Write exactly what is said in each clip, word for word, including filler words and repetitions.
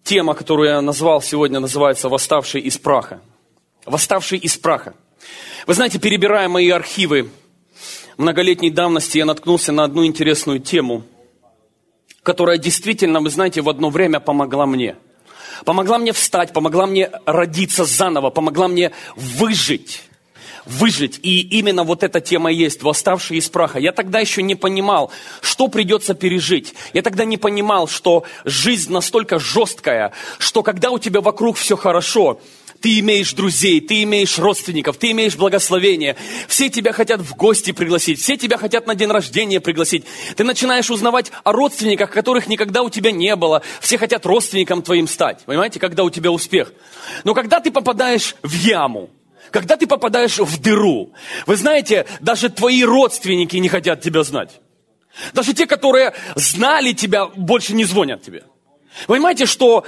Тема, которую я назвал сегодня, называется «Восставший из праха». «Восставший из праха». Вы знаете, перебирая мои архивы многолетней давности, я наткнулся на одну интересную тему, которая действительно, вы знаете, в одно время помогла мне. Помогла мне встать, помогла мне родиться заново, помогла мне выжить. Выжить. И именно вот эта тема есть, восставший из праха. Я тогда еще не понимал, что придется пережить. Я тогда не понимал, что жизнь настолько жесткая, что когда у тебя вокруг все хорошо, ты имеешь друзей, ты имеешь родственников, ты имеешь благословение. Все тебя хотят в гости пригласить, все тебя хотят на день рождения пригласить. Ты начинаешь узнавать о родственниках, которых никогда у тебя не было. Все хотят родственником твоим стать. Понимаете, когда у тебя успех. Но когда ты попадаешь в яму, когда ты попадаешь в дыру, вы знаете, даже твои родственники не хотят тебя знать. Даже те, которые знали тебя, больше не звонят тебе. Вы понимаете, что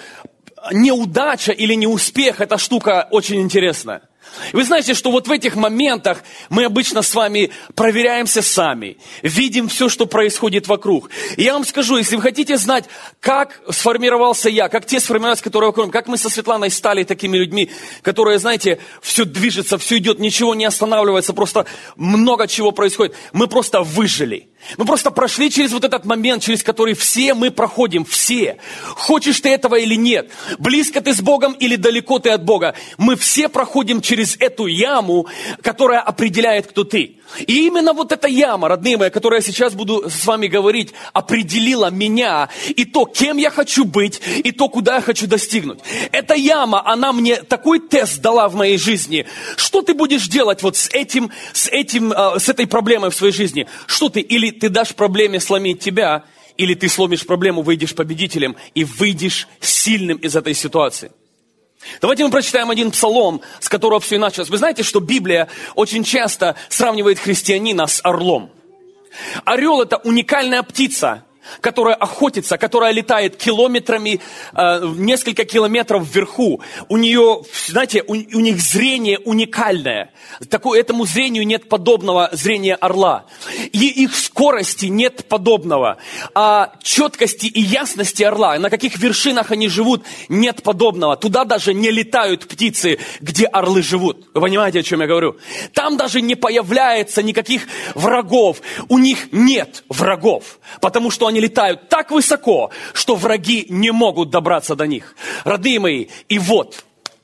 неудача или неуспех – это штука очень интересная. Вы знаете, что вот в этих моментах мы обычно с вами проверяемся сами, видим все, что происходит вокруг. И я вам скажу, если вы хотите знать, как сформировался я, как те сформировались, которые вокруг, как мы со Светланой стали такими людьми, которые, знаете, все движется, все идет, ничего не останавливается, просто много чего происходит. Мы просто выжили. Мы просто прошли через вот этот момент, через который все мы проходим, все. Хочешь ты этого или нет, близко ты с Богом или далеко ты от Бога, мы все проходим через эту яму, которая определяет, кто ты. И именно вот эта яма, родные мои, о которой я сейчас буду с вами говорить, определила меня и то, кем я хочу быть, и то, куда я хочу достигнуть. Эта яма, она мне такой тест дала в моей жизни. Что ты будешь делать вот с этим, с этим, с этой проблемой в своей жизни? Что ты, или ты дашь проблеме сломить тебя, или ты сломишь проблему, выйдешь победителем и выйдешь сильным из этой ситуации. Давайте мы прочитаем один псалом, с которого все и началось. Вы знаете, что Библия очень часто сравнивает христианина с орлом. Орел – это уникальная птица, которая охотится, которая летает километрами, э, несколько километров вверху. У нее, знаете, у, у них зрение уникальное. Такое, этому зрению нет подобного зрения орла. И их скорости нет подобного. А четкости и ясности орла, на каких вершинах они живут, нет подобного. Туда даже не летают птицы, где орлы живут. Вы понимаете, о чем я говорю? Там даже не появляется никаких врагов. У них нет врагов, потому что они летают так высоко, что враги не могут добраться до них. Родные мои, и вот,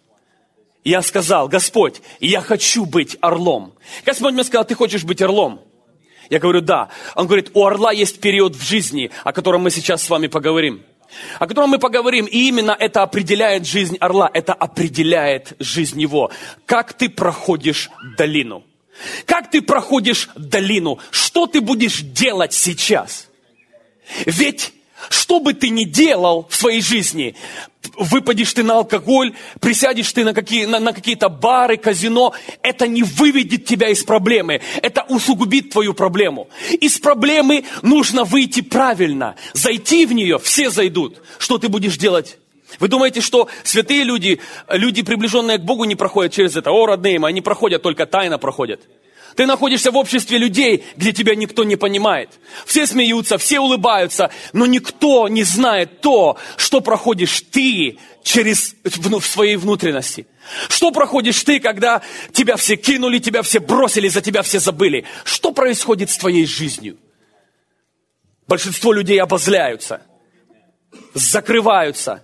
я сказал: Господь, я хочу быть орлом. Господь мне сказал: ты хочешь быть орлом? Я говорю: да. Он говорит: у орла есть период в жизни, о котором мы сейчас с вами поговорим. О котором мы поговорим, и именно это определяет жизнь орла, это определяет жизнь его. Как ты проходишь долину? Как ты проходишь долину? Что ты будешь делать сейчас? Ведь, что бы ты ни делал в своей жизни, выпадешь ты на алкоголь, присядешь ты на, какие, на, на какие-то бары, казино, это не выведет тебя из проблемы, это усугубит твою проблему. Из проблемы нужно выйти правильно, зайти в нее, все зайдут. Что ты будешь делать? Вы думаете, что святые люди, люди, приближенные к Богу, не проходят через это? О, родные мои, они проходят, только тайно проходят. Ты находишься в обществе людей, где тебя никто не понимает. Все смеются, все улыбаются, но никто не знает то, что проходишь ты через, в, в своей внутренности. Что проходишь ты, когда тебя все кинули, тебя все бросили, за тебя все забыли. Что происходит с твоей жизнью? Большинство людей обозляются, закрываются.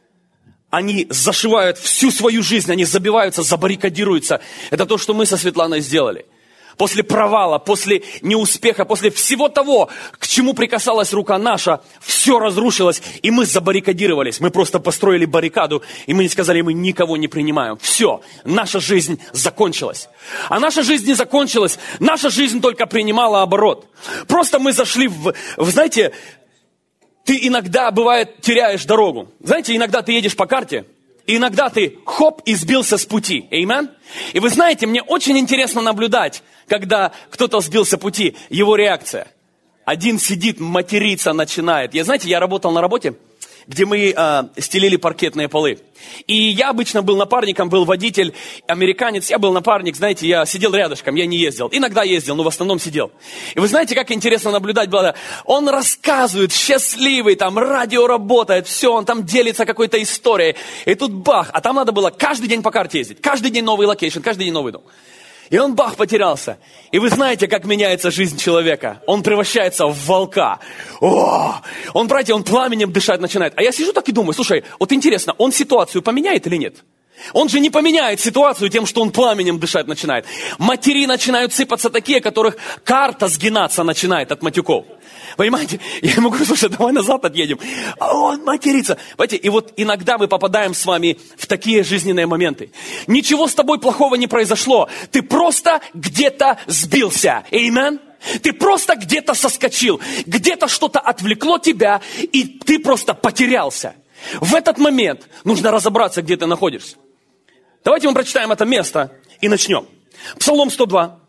Они зашивают всю свою жизнь, они забиваются, забаррикадируются. Это то, что мы со Светланой сделали. После провала, после неуспеха, после всего того, к чему прикасалась рука наша, все разрушилось, и мы забаррикадировались. Мы просто построили баррикаду, и мы сказали: мы никого не принимаем. Все, наша жизнь закончилась. А наша жизнь не закончилась, наша жизнь только принимала оборот. Просто мы зашли в, в знаете, ты иногда, бывает, теряешь дорогу. Знаете, иногда ты едешь по карте, и иногда ты, хоп, и сбился с пути. Аминь. И вы знаете, мне очень интересно наблюдать, когда кто-то сбился с пути, его реакция. Один сидит, материться начинает. Я, знаете, я работал на работе, где мы э, стелили паркетные полы. И я обычно был напарником, был водитель, американец, я был напарник, знаете, я сидел рядышком, я не ездил. Иногда ездил, но в основном сидел. И вы знаете, как интересно наблюдать было? Он рассказывает, счастливый, там радио работает, все, он там делится какой-то историей. И тут бах, а там надо было каждый день по карте ездить, каждый день новый локейшн, каждый день новый дом. И он бах потерялся. И вы знаете, как меняется жизнь человека. Он превращается в волка. О! Он, братья, он пламенем дышать начинает. А я сижу так и думаю, слушай, вот интересно, он ситуацию поменяет или нет? Он же не поменяет ситуацию тем, что он пламенем дышать начинает. Матери начинают сыпаться такие, которых карта сгинаться начинает от матюков. Понимаете? Я ему говорю, слушай, давай назад отъедем. А он матерится. Понимаете? И вот иногда мы попадаем с вами в такие жизненные моменты. Ничего с тобой плохого не произошло. Ты просто где-то сбился. Аминь. Ты просто где-то соскочил. Где-то что-то отвлекло тебя, и ты просто потерялся. В этот момент нужно разобраться, где ты находишься. Давайте мы прочитаем это место и начнем. Псалом сто два.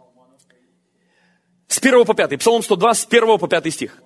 С первого по пятый. Псалом сто два, с первого по пятый стих.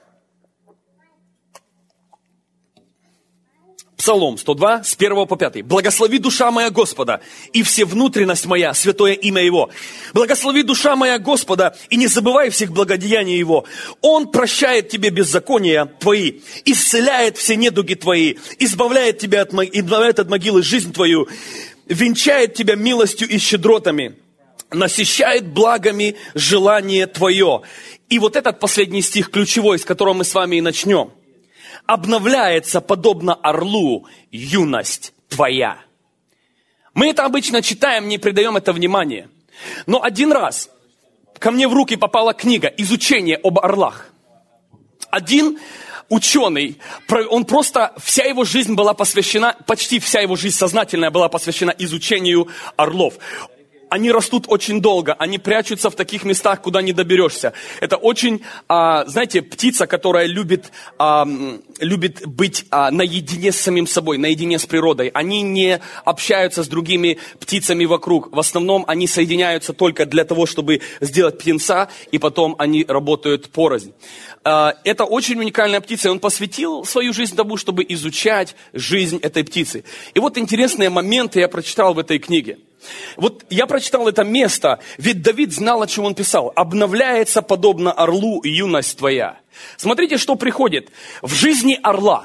Псалом сто два, с первого по пятый. «Благослови душа моя Господа, и все внутренность моя, святое имя Его. Благослови душа моя Господа, и не забывай всех благодеяний Его. Он прощает тебе беззакония твои, исцеляет все недуги твои, избавляет тебя от, избавляет от могилы жизнь твою, венчает тебя милостью и щедротами, насыщает благами желание твое». И вот этот последний стих, ключевой, с которого мы с вами и начнем. «Обновляется, подобно орлу, юность твоя». Мы это обычно читаем, не придаем это внимания. Но один раз ко мне в руки попала книга «Изучение об орлах». Один ученый, он просто, вся его жизнь была посвящена, почти вся его жизнь сознательная была посвящена изучению орлов. Они растут очень долго, они прячутся в таких местах, куда не доберешься. Это очень, а, знаете, птица, которая любит, а, любит быть а, наедине с самим собой, наедине с природой. Они не общаются с другими птицами вокруг. В основном они соединяются только для того, чтобы сделать птенца, и потом они работают порознь. А, это очень уникальная птица, и он посвятил свою жизнь тому, чтобы изучать жизнь этой птицы. И вот интересные моменты я прочитал в этой книге. Вот я прочитал это место, ведь Давид знал, о чем он писал. «Обновляется, подобно орлу, юность твоя». Смотрите, что приходит в жизни орла.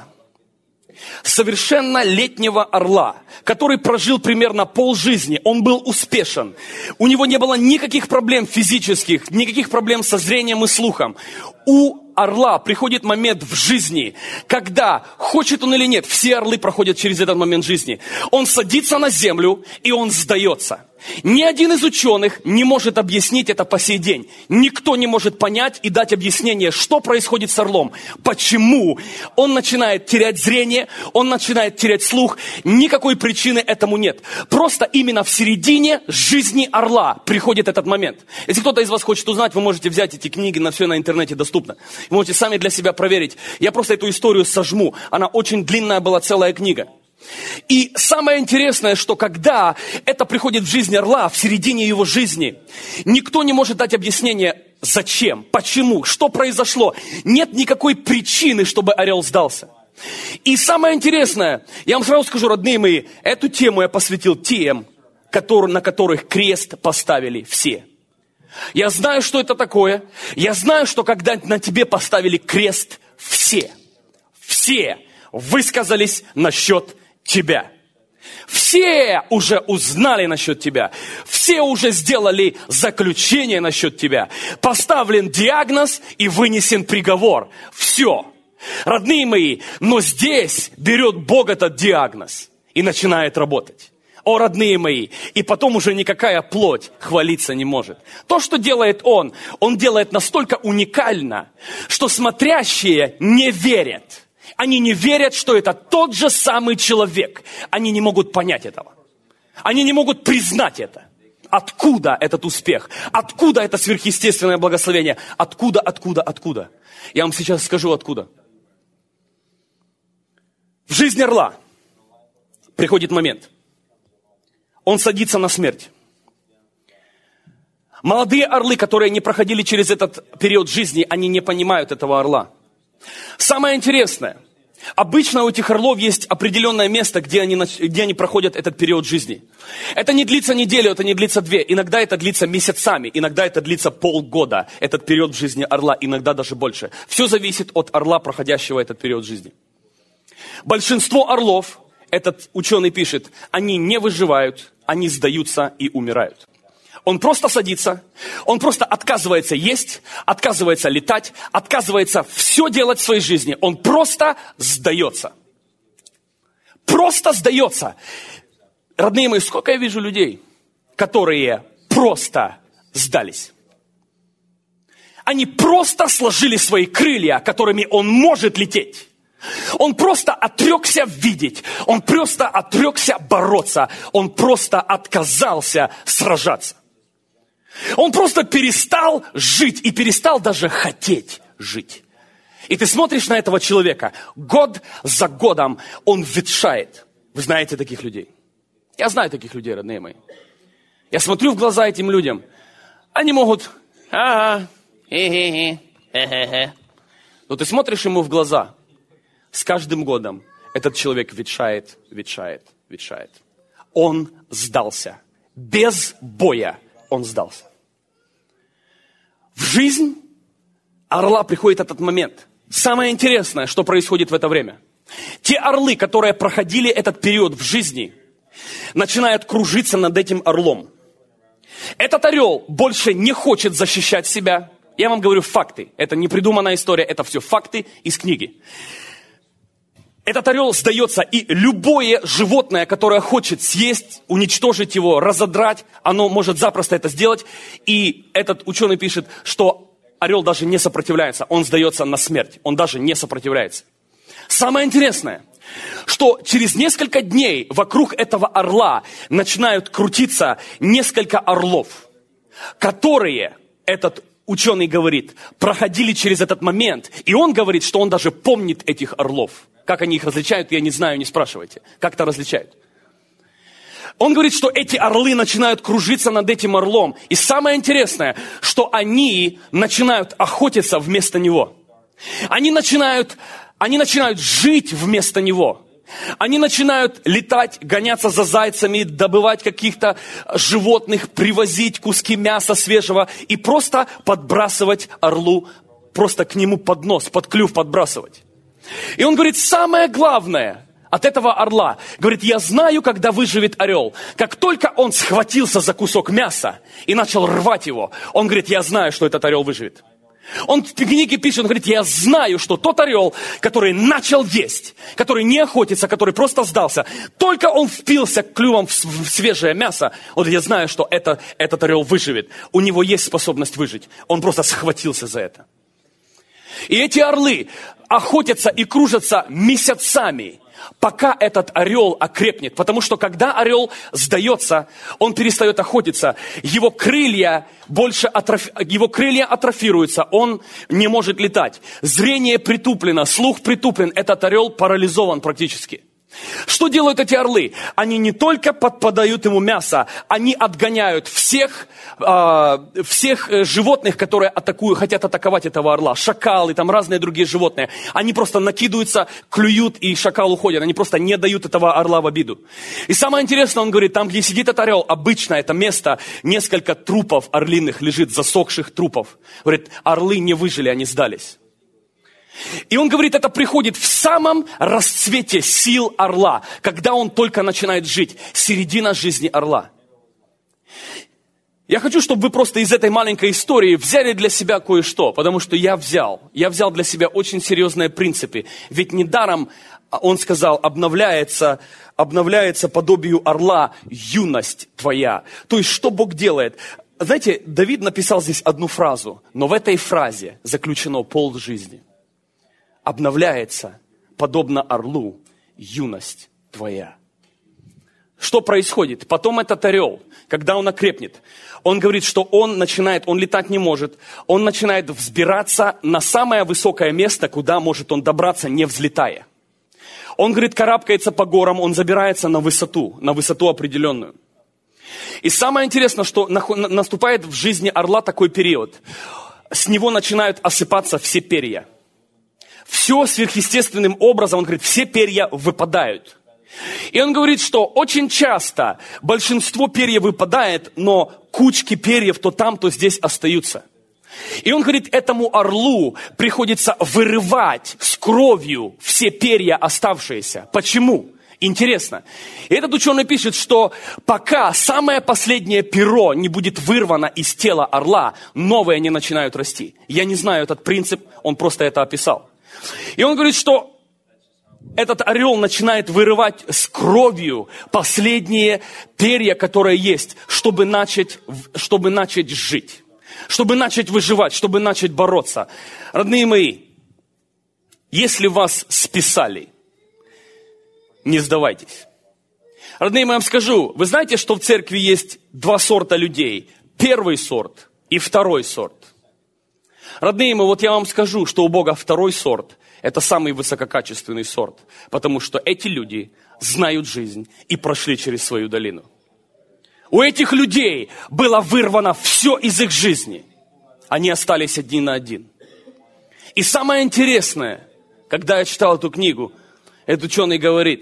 Совершеннолетнего орла, который прожил примерно полжизни, он был успешен. У него не было никаких проблем физических, никаких проблем со зрением и слухом. У орла приходит момент в жизни, когда, хочет он или нет, все орлы проходят через этот момент жизни. Он садится на землю, и он сдается. Ни один из ученых не может объяснить это по сей день. Никто не может понять и дать объяснение, что происходит с орлом. Почему он начинает терять зрение, он начинает терять слух. Никакой причины этому нет. Просто именно в середине жизни орла приходит этот момент. Если кто-то из вас хочет узнать, вы можете взять эти книги, на все на интернете доступно. Вы можете сами для себя проверить. Я просто эту историю сожму. Она очень длинная была, целая книга. И самое интересное, что когда это приходит в жизнь орла, в середине его жизни, никто не может дать объяснение, зачем, почему, что произошло. Нет никакой причины, чтобы орел сдался. И самое интересное, я вам сразу скажу, родные мои, эту тему я посвятил тем, которые, на которых крест поставили все. Я знаю, что это такое. Я знаю, что когда на тебе поставили крест, все, все высказались насчет тебя. Все уже узнали насчет тебя. Все уже сделали заключение насчет тебя. Поставлен диагноз и вынесен приговор. Все. Родные мои, но здесь берет Бог этот диагноз и начинает работать. О, родные мои, и потом уже никакая плоть хвалиться не может. То, что делает Он, Он делает настолько уникально, что смотрящие не верят. Они не верят, что это тот же самый человек. Они не могут понять этого. Они не могут признать это. Откуда этот успех? Откуда это сверхъестественное благословение? Откуда, откуда, откуда? Я вам сейчас скажу, откуда. В жизни орла приходит момент. Он садится на смерть. Молодые орлы, которые не проходили через этот период жизни, они не понимают этого орла. Самое интересное, Обычно у этих орлов есть определенное место, где они, где они проходят этот период жизни. Это не длится неделю, это не длится две. Иногда это длится месяцами, иногда это длится полгода. Этот период в жизни орла, иногда даже больше. Все зависит от орла, проходящего этот период жизни. Большинство орлов, этот ученый пишет, они не выживают, они сдаются и умирают. Он просто садится, он просто отказывается есть, отказывается летать, отказывается все делать в своей жизни. Он просто сдается. Просто сдается. Родные мои, сколько я вижу людей, которые просто сдались. Они просто сложили свои крылья, которыми он может лететь. Он просто отрекся видеть, он просто отрекся бороться, он просто отказался сражаться. Он просто перестал жить и перестал даже хотеть жить. И ты смотришь на этого человека, год за годом он ветшает. Вы знаете таких людей? Я знаю таких людей, родные мои. Я смотрю в глаза этим людям, они могут, ага, хе-хе-хе, хе-хе-хе. Но ты смотришь ему в глаза, с каждым годом этот человек ветшает, ветшает, ветшает. Он сдался. Без боя он сдался. В жизнь орла приходит этот момент. Самое интересное, что происходит в это время. Те орлы, которые проходили этот период в жизни, начинают кружиться над этим орлом. Этот орел больше не хочет защищать себя. Я вам говорю факты. Это не придуманная история, это все факты из книги. Этот орел сдается, и любое животное, которое хочет съесть, уничтожить его, разодрать, оно может запросто это сделать. И этот ученый пишет, что орел даже не сопротивляется, он сдается на смерть, он даже не сопротивляется. Самое интересное, что через несколько дней вокруг этого орла начинают крутиться несколько орлов, которые, этот ученый говорит, проходили через этот момент. И он говорит, что он даже помнит этих орлов. Как они их различают, я не знаю, не спрашивайте. Как-то различают. Он говорит, что эти орлы начинают кружиться над этим орлом. И самое интересное, что они начинают охотиться вместо него. Они начинают, они начинают жить вместо него. Они начинают летать, гоняться за зайцами, добывать каких-то животных, привозить куски мяса свежего и просто подбрасывать орлу, просто к нему под нос, под клюв подбрасывать. И он говорит, самое главное от этого орла, говорит, я знаю, когда выживет орел. Как только он схватился за кусок мяса и начал рвать его, он говорит, я знаю, что этот орел выживет. Он в книге пишет, он говорит, я знаю, что тот орел, который начал есть, который не охотится, который просто сдался, только он впился клювом в свежее мясо, вот я знаю, что это, этот орел выживет. У него есть способность выжить. Он просто схватился за это. И эти орлы охотятся и кружатся месяцами, пока этот орел окрепнет. Потому что когда орел сдается, он перестает охотиться. Его крылья, больше атрофи... его крылья атрофируются, он не может летать. Зрение притуплено, слух притуплен, этот орел парализован практически. Что делают эти орлы? Они не только подпадают ему мясо, они отгоняют всех, э, всех животных, которые атакуют, хотят атаковать этого орла. Шакалы, там разные другие животные. Они просто накидываются, клюют, и шакал уходит. Они просто не дают этого орла в обиду. И самое интересное, он говорит, там, где сидит этот орел, обычно это место, несколько трупов орлиных лежит, засохших трупов. Говорит, орлы не выжили, они сдались. И он говорит, это приходит в самом расцвете сил орла, когда он только начинает жить, середина жизни орла. Я хочу, чтобы вы просто из этой маленькой истории взяли для себя кое-что, потому что я взял. Я взял для себя очень серьезные принципы. Ведь недаром он сказал, обновляется, обновляется подобию орла юность твоя. То есть, что Бог делает? Знаете, Давид написал здесь одну фразу, но в этой фразе заключено пол жизни. Обновляется, подобно орлу, юность твоя. Что происходит? Потом этот орел, когда он окрепнет, он говорит, что он начинает, он летать не может, он начинает взбираться на самое высокое место, куда может он добраться, не взлетая. Он, говорит, карабкается по горам, он забирается на высоту, на высоту определенную. И самое интересное, что наступает в жизни орла такой период. С него начинают осыпаться все перья. все сверхъестественным образом, он говорит, все перья выпадают. И он говорит, что очень часто большинство перьев выпадает, но кучки перьев то там, то здесь остаются. И он говорит, этому орлу приходится вырывать с кровью все перья оставшиеся. Почему? Интересно. И этот ученый пишет, что пока самое последнее перо не будет вырвано из тела орла, новые не начинают расти. Я не знаю этот принцип, он просто это описал. И он говорит, что этот орел начинает вырывать с кровью последние перья, которые есть, чтобы начать, чтобы начать жить, чтобы начать выживать, чтобы начать бороться. Родные мои, если вас списали, не сдавайтесь. Родные мои, я вам скажу, вы знаете, что в церкви есть два сорта людей? Первый сорт и второй сорт. Родные мои, вот я вам скажу, что у Бога второй сорт – это самый высококачественный сорт, потому что эти люди знают жизнь и прошли через свою долину. У этих людей было вырвано все из их жизни. Они остались один на один. И самое интересное, когда я читал эту книгу, этот ученый говорит,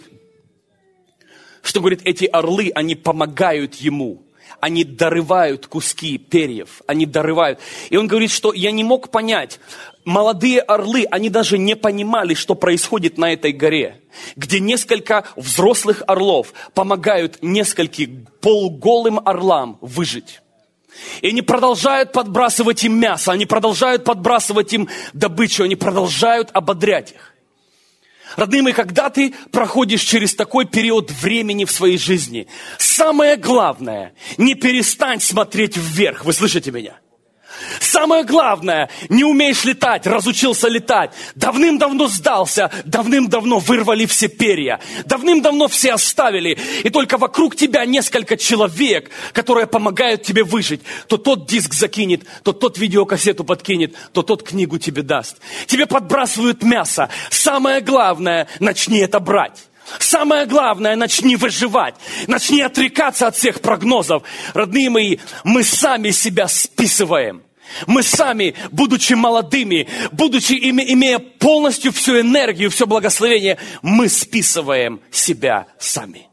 что, говорит, эти орлы, они помогают ему. Они дорывают куски перьев, они дорывают. И он говорит, что я не мог понять, молодые орлы, они даже не понимали, что происходит на этой горе, где несколько взрослых орлов помогают нескольким полуголым орлам выжить. И они продолжают подбрасывать им мясо, они продолжают подбрасывать им добычу, они продолжают ободрять их. Родные мои, когда ты проходишь через такой период времени в своей жизни, самое главное, не перестань смотреть вверх, вы слышите меня? Самое главное, не умеешь летать, разучился летать, давным-давно сдался, давным-давно вырвали все перья, давным-давно все оставили, и только вокруг тебя несколько человек, которые помогают тебе выжить. То тот диск закинет, то тот видеокассету подкинет, то тот книгу тебе даст. Тебе подбрасывают мясо. Самое главное, начни это брать. Самое главное, начни выживать, начни отрекаться от всех прогнозов. Родные мои, мы сами себя списываем. Мы сами, будучи молодыми, будучи, имея полностью всю энергию, все благословение, мы списываем себя сами.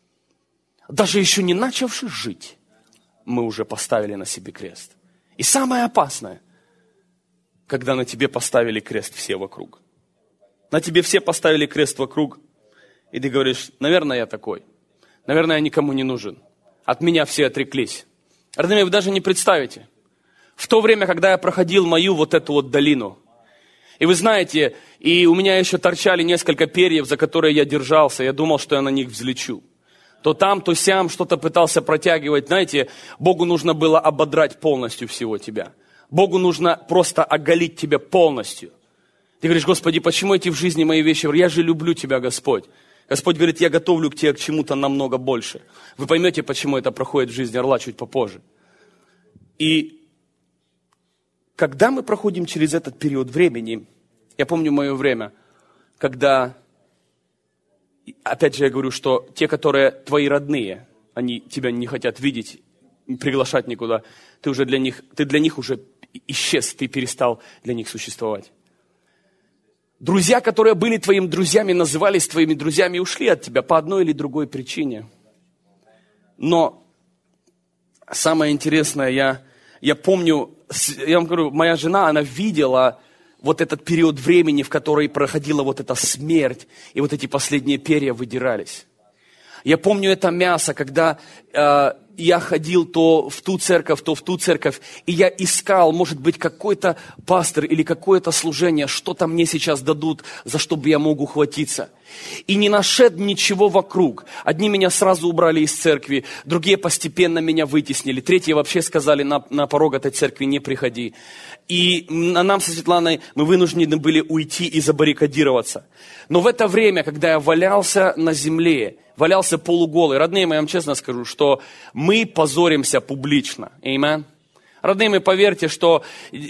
Даже еще не начавши жить, мы уже поставили на себе крест. И самое опасное, когда на тебе поставили крест все вокруг. На тебе все поставили крест вокруг, и ты говоришь, наверное, я такой. Наверное, я никому не нужен. От меня все отреклись. Родные, вы даже не представите. В то время, когда я проходил мою вот эту вот долину, и вы знаете, и у меня еще торчали несколько перьев, за которые я держался, я думал, что я на них взлечу. То там, то сям что-то пытался протягивать. Знаете, Богу нужно было ободрать полностью всего тебя. Богу нужно просто оголить тебя полностью. Ты говоришь, Господи, почему эти в жизни мои вещи? Я же люблю Тебя, Господь. Господь говорит, я готовлю к тебе к чему-то намного больше. Вы поймете, почему это проходит в жизни орла чуть попозже. И когда мы проходим через этот период времени, я помню мое время, когда, опять же я говорю, что те, которые твои родные, они тебя не хотят видеть, приглашать никуда, ты уже для них, ты для них уже исчез, ты перестал для них существовать. Друзья, которые были твоими друзьями, назывались твоими друзьями, ушли от тебя по одной или другой причине. Но самое интересное, я, я помню, я вам говорю, моя жена, она видела вот этот период времени, в который проходила вот эта смерть, и вот эти последние перья выдирались. Я помню это мясо, когда э, я ходил то в ту церковь, то в ту церковь, и я искал, может быть, какой-то пастор или какое-то служение, что-то мне сейчас дадут, за что бы я мог ухватиться. И не нашед ничего вокруг. Одни меня сразу убрали из церкви, другие постепенно меня вытеснили, третьи вообще сказали, на, на порог этой церкви не приходи. И нам со Светланой, мы вынуждены были уйти и забаррикадироваться. Но в это время, когда я валялся на земле, валялся полуголый, родные мои, я вам честно скажу, что мы позоримся публично. Аминь. Родные мои, поверьте, что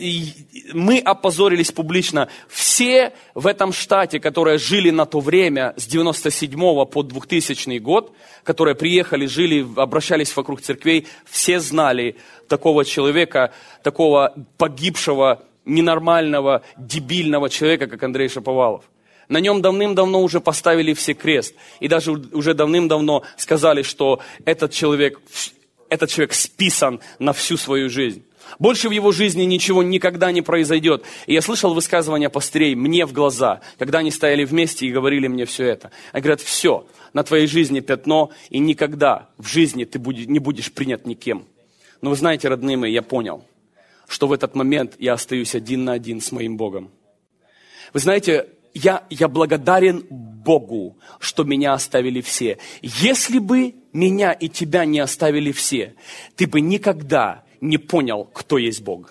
мы опозорились публично. Все в этом штате, которые жили на то время, с девяносто седьмого по двухтысячный год, которые приехали, жили, обращались вокруг церквей, все знали такого человека, такого погибшего ненормального, дебильного человека, как Андрей Шаповалов. На нем давным-давно уже поставили все крест. И даже уже давным-давно сказали, что этот человек, этот человек списан на всю свою жизнь. Больше в его жизни ничего никогда не произойдет. И я слышал высказывания пастырей мне в глаза, когда они стояли вместе и говорили мне все это. Они говорят, все, на твоей жизни пятно, и никогда в жизни ты не будешь принят никем. Но вы знаете, родные мои, я понял, что в этот момент я остаюсь один на один с моим Богом. Вы знаете, я, я благодарен Богу, что меня оставили все. Если бы меня и тебя не оставили все, ты бы никогда не понял, кто есть Бог.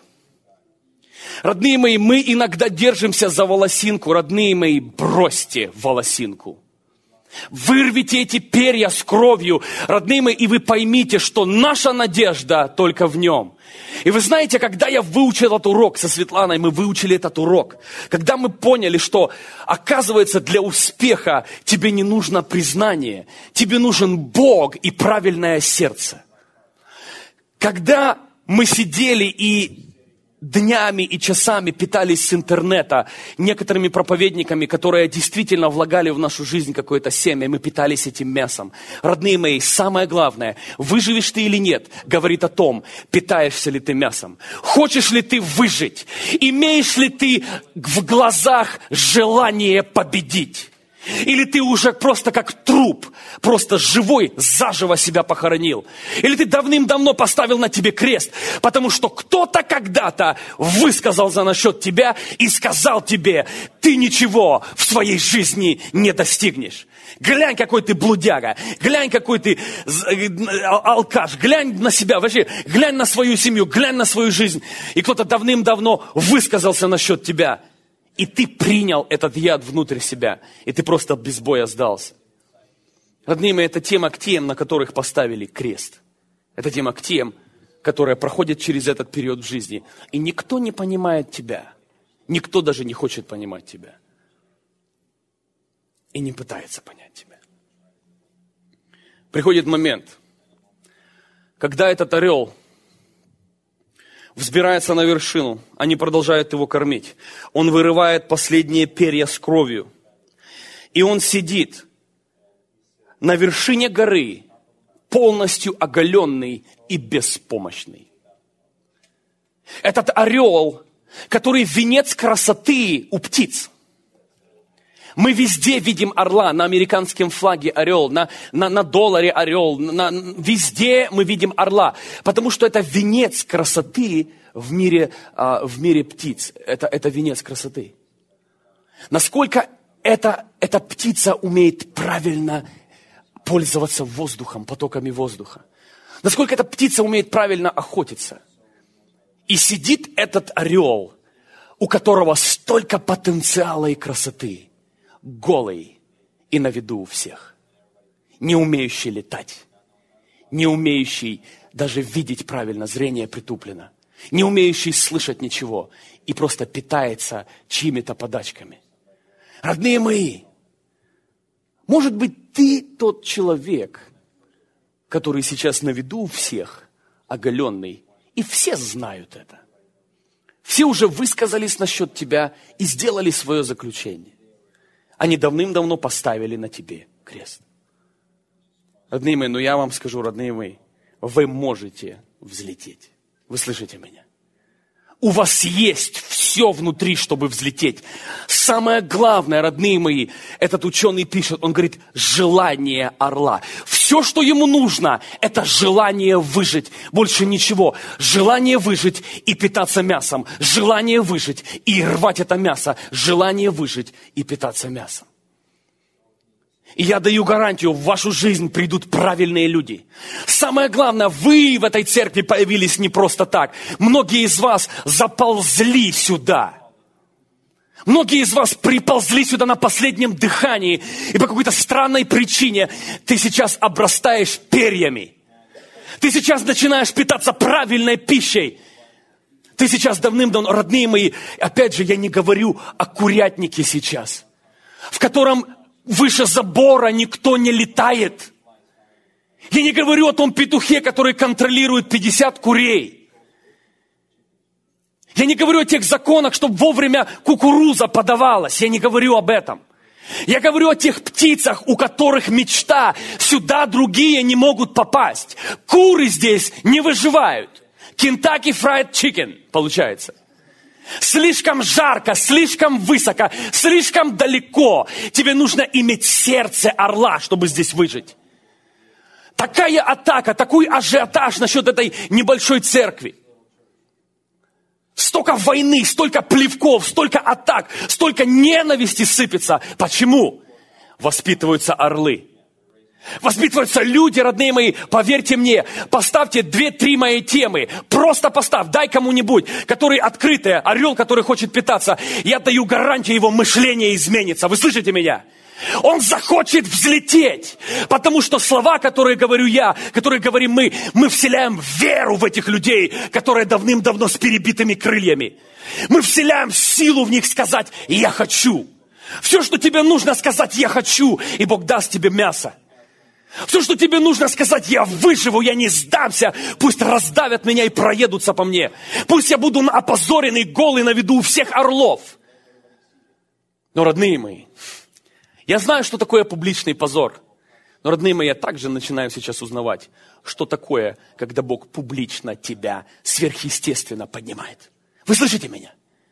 Родные мои, мы иногда держимся за волосинку. Родные мои, бросьте волосинку. Вырвите эти перья с кровью, родные мои, и вы поймите, что наша надежда только в Нем. И вы знаете, когда я выучил этот урок со Светланой, мы выучили этот урок, когда мы поняли, что, оказывается, для успеха тебе не нужно признание, тебе нужен Бог и правильное сердце. Когда мы сидели и днями и часами питались с интернета некоторыми проповедниками, которые действительно влагали в нашу жизнь какое-то семя, мы питались этим мясом. Родные мои, самое главное, выживешь ты или нет, говорит о том, питаешься ли ты мясом. Хочешь ли ты выжить? Имеешь ли ты в глазах желание победить? Или ты уже просто как труп, просто живой, заживо себя похоронил? Или ты давным-давно поставил на тебе крест, потому что кто-то когда-то высказался насчет тебя и сказал тебе, ты ничего в своей жизни не достигнешь. Глянь, какой ты блудяга, глянь, какой ты алкаш, глянь на себя, вообще, глянь на свою семью, глянь на свою жизнь. И кто-то давным-давно высказался насчет тебя. И ты принял этот яд внутрь себя. И ты просто без боя сдался. Родные мои, это тема к тем, на которых поставили крест. Это тема к тем, которые проходят через этот период в жизни. И никто не понимает тебя. Никто даже не хочет понимать тебя. И не пытается понять тебя. Приходит момент, когда этот орел взбирается на вершину, они продолжают его кормить. Он вырывает последние перья с кровью. И он сидит на вершине горы, полностью оголенный и беспомощный. Этот орел, который венец красоты у птиц. Мы везде видим орла, на американском флаге орел, на, на, на долларе орел, на, везде мы видим орла, потому что это венец красоты в мире, а, в мире птиц, это, это венец красоты. Насколько эта, эта птица умеет правильно пользоваться воздухом, потоками воздуха, насколько эта птица умеет правильно охотиться. И сидит этот орел, у которого столько потенциала и красоты, голый и на виду у всех, не умеющий летать, не умеющий даже видеть правильно, зрение притуплено, не умеющий слышать ничего и просто питается чьими-то подачками. Родные мои, может быть, ты тот человек, который сейчас на виду у всех, оголенный, и все знают это. Все уже высказались насчет тебя и сделали свое заключение. Они давным-давно поставили на тебе крест. Родные мои, ну я вам скажу, родные мои, вы можете взлететь. Вы слышите меня? У вас есть все внутри, чтобы взлететь. Самое главное, родные мои, этот ученый пишет, он говорит, желание орла. Все, что ему нужно, это желание выжить. Больше ничего. Желание выжить и питаться мясом. Желание выжить и рвать это мясо. Желание выжить и питаться мясом. И я даю гарантию, в вашу жизнь придут правильные люди. Самое главное, вы в этой церкви появились не просто так. Многие из вас заползли сюда. Многие из вас приползли сюда на последнем дыхании. И по какой-то странной причине ты сейчас обрастаешь перьями. Ты сейчас начинаешь питаться правильной пищей. Ты сейчас давным-давно, родные мои, опять же, я не говорю о курятнике сейчас, в котором выше забора никто не летает. Я не говорю о том петухе, который контролирует пятьдесят курей. Я не говорю о тех законах, чтобы вовремя кукуруза подавалась. Я не говорю об этом. Я говорю о тех птицах, у которых мечта. Сюда другие не могут попасть. Куры здесь не выживают. Kentucky Fried Chicken получается. Слишком жарко, слишком высоко, слишком далеко. Тебе нужно иметь сердце орла, чтобы здесь выжить. Такая атака, такой ажиотаж насчет этой небольшой церкви. Столько войны, столько плевков, столько атак, столько ненависти сыпется. Почему? Воспитываются орлы. Воспитываются люди, родные мои, поверьте мне, поставьте две-три мои темы, просто поставь, дай кому-нибудь, который открытый, орел, который хочет питаться, я даю гарантию, его мышление изменится, вы слышите меня? Он захочет взлететь, потому что слова, которые говорю я, которые говорим мы, мы вселяем веру в этих людей, которые давным-давно с перебитыми крыльями. Мы вселяем силу в них сказать «я хочу». Все, что тебе нужно сказать «я хочу», и Бог даст тебе мясо. Все, что тебе нужно сказать, я выживу, я не сдамся. Пусть раздавят меня и проедутся по мне. Пусть я буду опозоренный, голый на виду у всех орлов. Но, родные мои, я знаю, что такое публичный позор. Но, родные мои, я также начинаю сейчас узнавать, что такое, когда Бог публично тебя сверхъестественно поднимает. Вы слышите меня?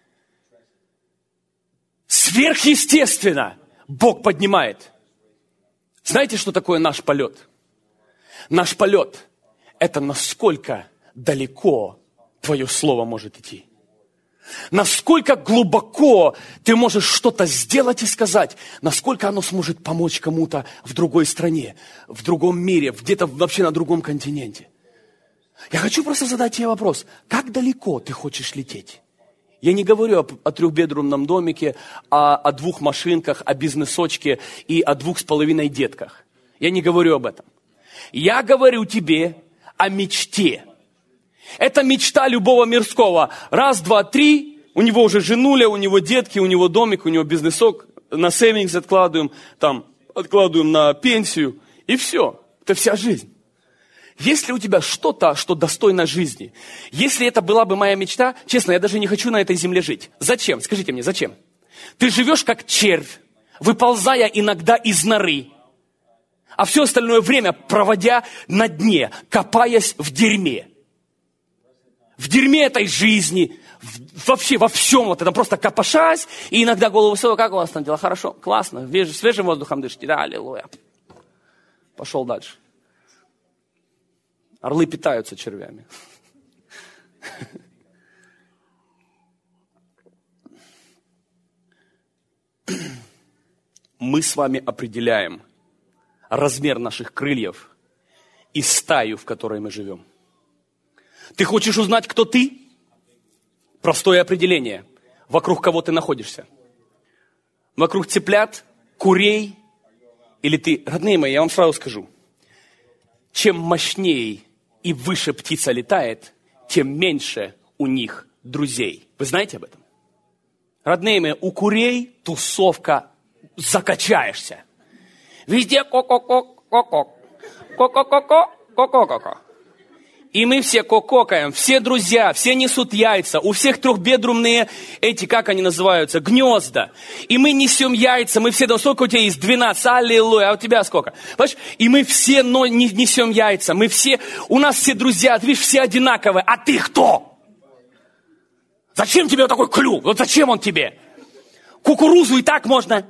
Сверхъестественно Бог поднимает. Знаете, что такое наш полет? Наш полет – это насколько далеко твое слово может идти. Насколько глубоко ты можешь что-то сделать и сказать, насколько оно сможет помочь кому-то в другой стране, в другом мире, где-то вообще на другом континенте. Я хочу просто задать тебе вопрос, как далеко ты хочешь лететь? Я не говорю о, о трехбедрумном домике, о, о двух машинках, о бизнесочке и о двух с половиной детках. Я не говорю об этом. Я говорю тебе о мечте. Это мечта любого мирского. Раз, два, три, у него уже женуля, у него детки, у него домик, у него бизнесок. На сейвингс откладываем, там, откладываем на пенсию. И все. Это вся жизнь. Если у тебя что-то, что достойно жизни, если это была бы моя мечта, честно, я даже не хочу на этой земле жить. Зачем? Скажите мне, зачем? Ты живешь как червь, выползая иногда из норы, а все остальное время проводя на дне, копаясь в дерьме. В дерьме этой жизни, в, вообще во всем вот это, просто копошась, и иногда голову высоко, как у вас там дела? Хорошо, классно, свежим воздухом дышите, да, аллилуйя. Пошел дальше. Орлы питаются червями. Мы с вами определяем размер наших крыльев и стаю, в которой мы живем. Ты хочешь узнать, кто ты? Простое определение. Вокруг кого ты находишься? Вокруг цыплят, курей? Или ты... Родные мои, я вам сразу скажу. Чем мощнее и выше птица летает, тем меньше у них друзей. Вы знаете об этом? Родные мои, у курей тусовка закачаешься. Везде ко-ко-ко, ко-ко. Ко-ко-ко-ко, ко-ко-ко-ко. И мы все кококаем, все друзья, все несут яйца, у всех трехбедрумные эти, как они называются, гнезда. И мы несем яйца, мы все, да сколько у тебя есть? двенадцать, аллилуйя, а у тебя сколько? Понимаешь? И мы все но, не, несем яйца, мы все, у нас все друзья, ты видишь, все одинаковые, а ты кто? Зачем тебе вот такой клюв? Вот зачем он тебе? Кукурузу и так можно.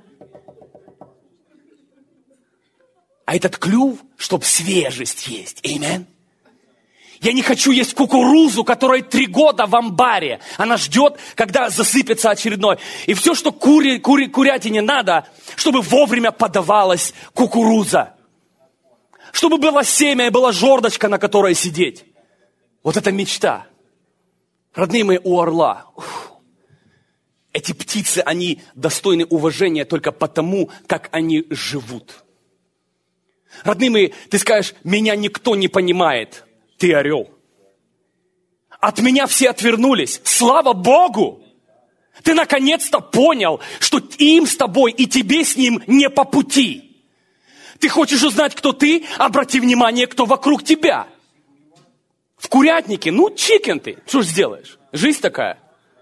А этот клюв, чтоб свежесть есть, аминь. Я не хочу есть кукурузу, которая три года в амбаре. Она ждет, когда засыпется очередной. И все, что кури, кури, курятине надо, чтобы вовремя подавалась кукуруза. Чтобы было семя и была жердочка, на которой сидеть. Вот это мечта. Родные мои, у орла. Ух. Эти птицы, они достойны уважения только потому, как они живут. Родные мои, ты скажешь, меня никто не понимает. Ты орел. От меня все отвернулись. Слава Богу! Ты наконец-то понял, что им с тобой и тебе с ним не по пути. Ты хочешь узнать, кто ты? Обрати внимание, кто вокруг тебя. В курятнике, ну, чикен ты. Что ж сделаешь? Жизнь такая.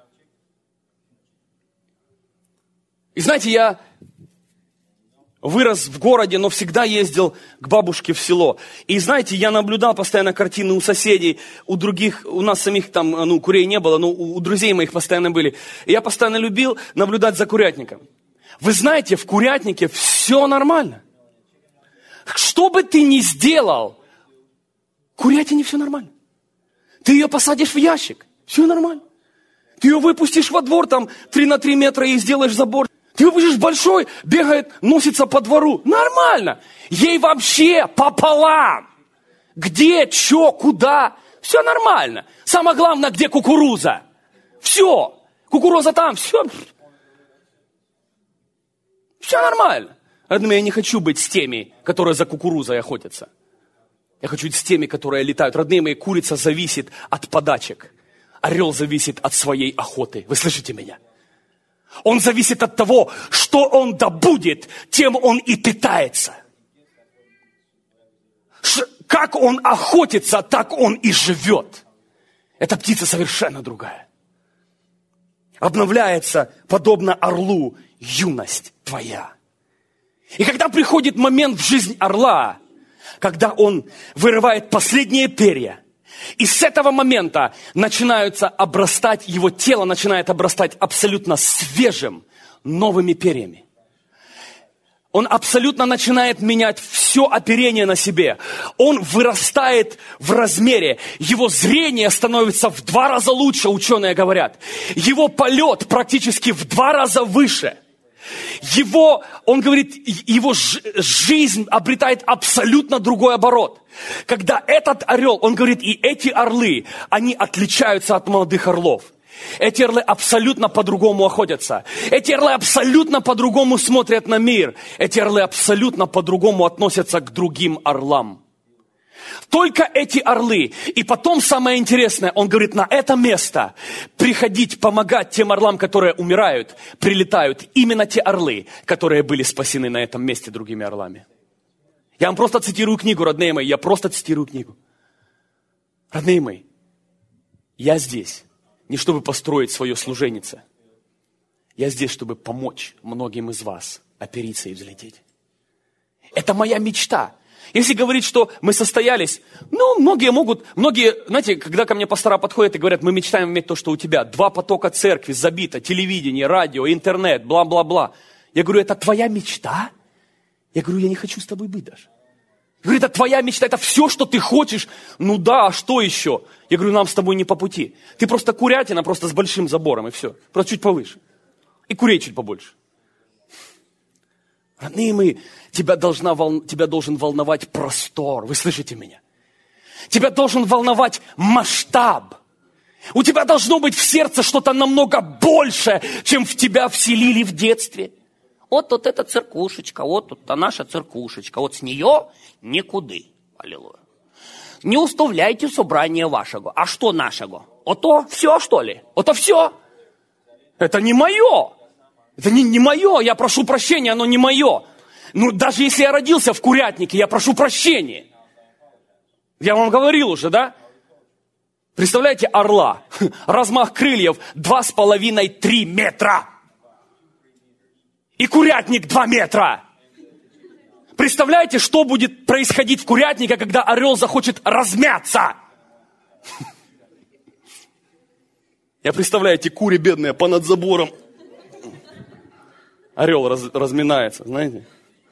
И знаете, я вырос в городе, но всегда ездил к бабушке в село. И знаете, я наблюдал постоянно картины у соседей, у других, у нас самих там, ну, курей не было, но у, у друзей моих постоянно были. И я постоянно любил наблюдать за курятником. Вы знаете, в курятнике все нормально. Что бы ты ни сделал, курятине все нормально. Ты ее посадишь в ящик, все нормально. Ты ее выпустишь во двор, там, три на три метра и сделаешь забор. Ты выпустишь большой, бегает, носится по двору. Нормально. Ей вообще пополам. Где, что, куда. Все нормально. Самое главное, где кукуруза. Все. Кукуруза там, все. Все нормально. Родные, я не хочу быть с теми, которые за кукурузой охотятся. Я хочу быть с теми, которые летают. Родные мои, курица зависит от подачек. Орел зависит от своей охоты. Вы слышите меня? Он зависит от того, что он добудет, тем он и питается. Ш- как он охотится, так он и живет. Эта птица совершенно другая. Обновляется, подобно орлу, юность твоя. И когда приходит момент в жизнь орла, когда он вырывает последние перья, и с этого момента начинаются обрастать, его тело начинает обрастать абсолютно свежим, новыми перьями. Он абсолютно начинает менять все оперение на себе. Он вырастает в размере. Его зрение становится в два раза лучше, ученые говорят. Его полет практически в два раза выше. Его, он говорит, его жизнь обретает абсолютно другой оборот. Когда этот орел, он говорит, и эти орлы, они отличаются от молодых орлов. Эти орлы абсолютно по-другому охотятся. Эти орлы абсолютно по-другому смотрят на мир. Эти орлы абсолютно по-другому относятся к другим орлам. Только эти орлы. И потом самое интересное, он говорит, на это место приходить, помогать тем орлам, которые умирают, прилетают именно те орлы, которые были спасены на этом месте другими орлами. Я вам просто цитирую книгу, родные мои, я просто цитирую книгу. Родные мои, я здесь не чтобы построить свое служенице. Я здесь, чтобы помочь многим из вас опериться и взлететь. Это моя мечта. Если говорить, что мы состоялись, ну, многие могут, многие, знаете, когда ко мне пастора подходят и говорят, мы мечтаем иметь то, что у тебя. Два потока церкви, забито, телевидение, радио, интернет, бла-бла-бла. Я говорю, это твоя мечта? Я говорю, я не хочу с тобой быть даже. Я говорю, это твоя мечта, это все, что ты хочешь? Ну да, а что еще? Я говорю, нам с тобой не по пути. Ты просто курятина, просто с большим забором, и все. Просто чуть повыше. И курей чуть побольше. Родные мои, тебя, должна, тебя должен волновать простор. Вы слышите меня? Тебя должен волновать масштаб. У тебя должно быть в сердце что-то намного больше, чем в тебя вселили в детстве. Вот тут эта церквушечка, вот тут наша церквушечка. Вот с нее никуды. Аллилуйя. Не уставляйте собрание вашего. А что нашего? Ото все, что ли? Ото все. Это не мое. Это не, не мое, я прошу прощения, оно не мое. Ну, даже если я родился в курятнике, я прошу прощения. Я вам говорил уже, да? Представляете, орла, размах крыльев два с половиной три метра. И курятник два метра. Представляете, что будет происходить в курятнике, когда орел захочет размяться? Я представляю, эти кури бедные понад забором. Орел раз, разминается, знаете.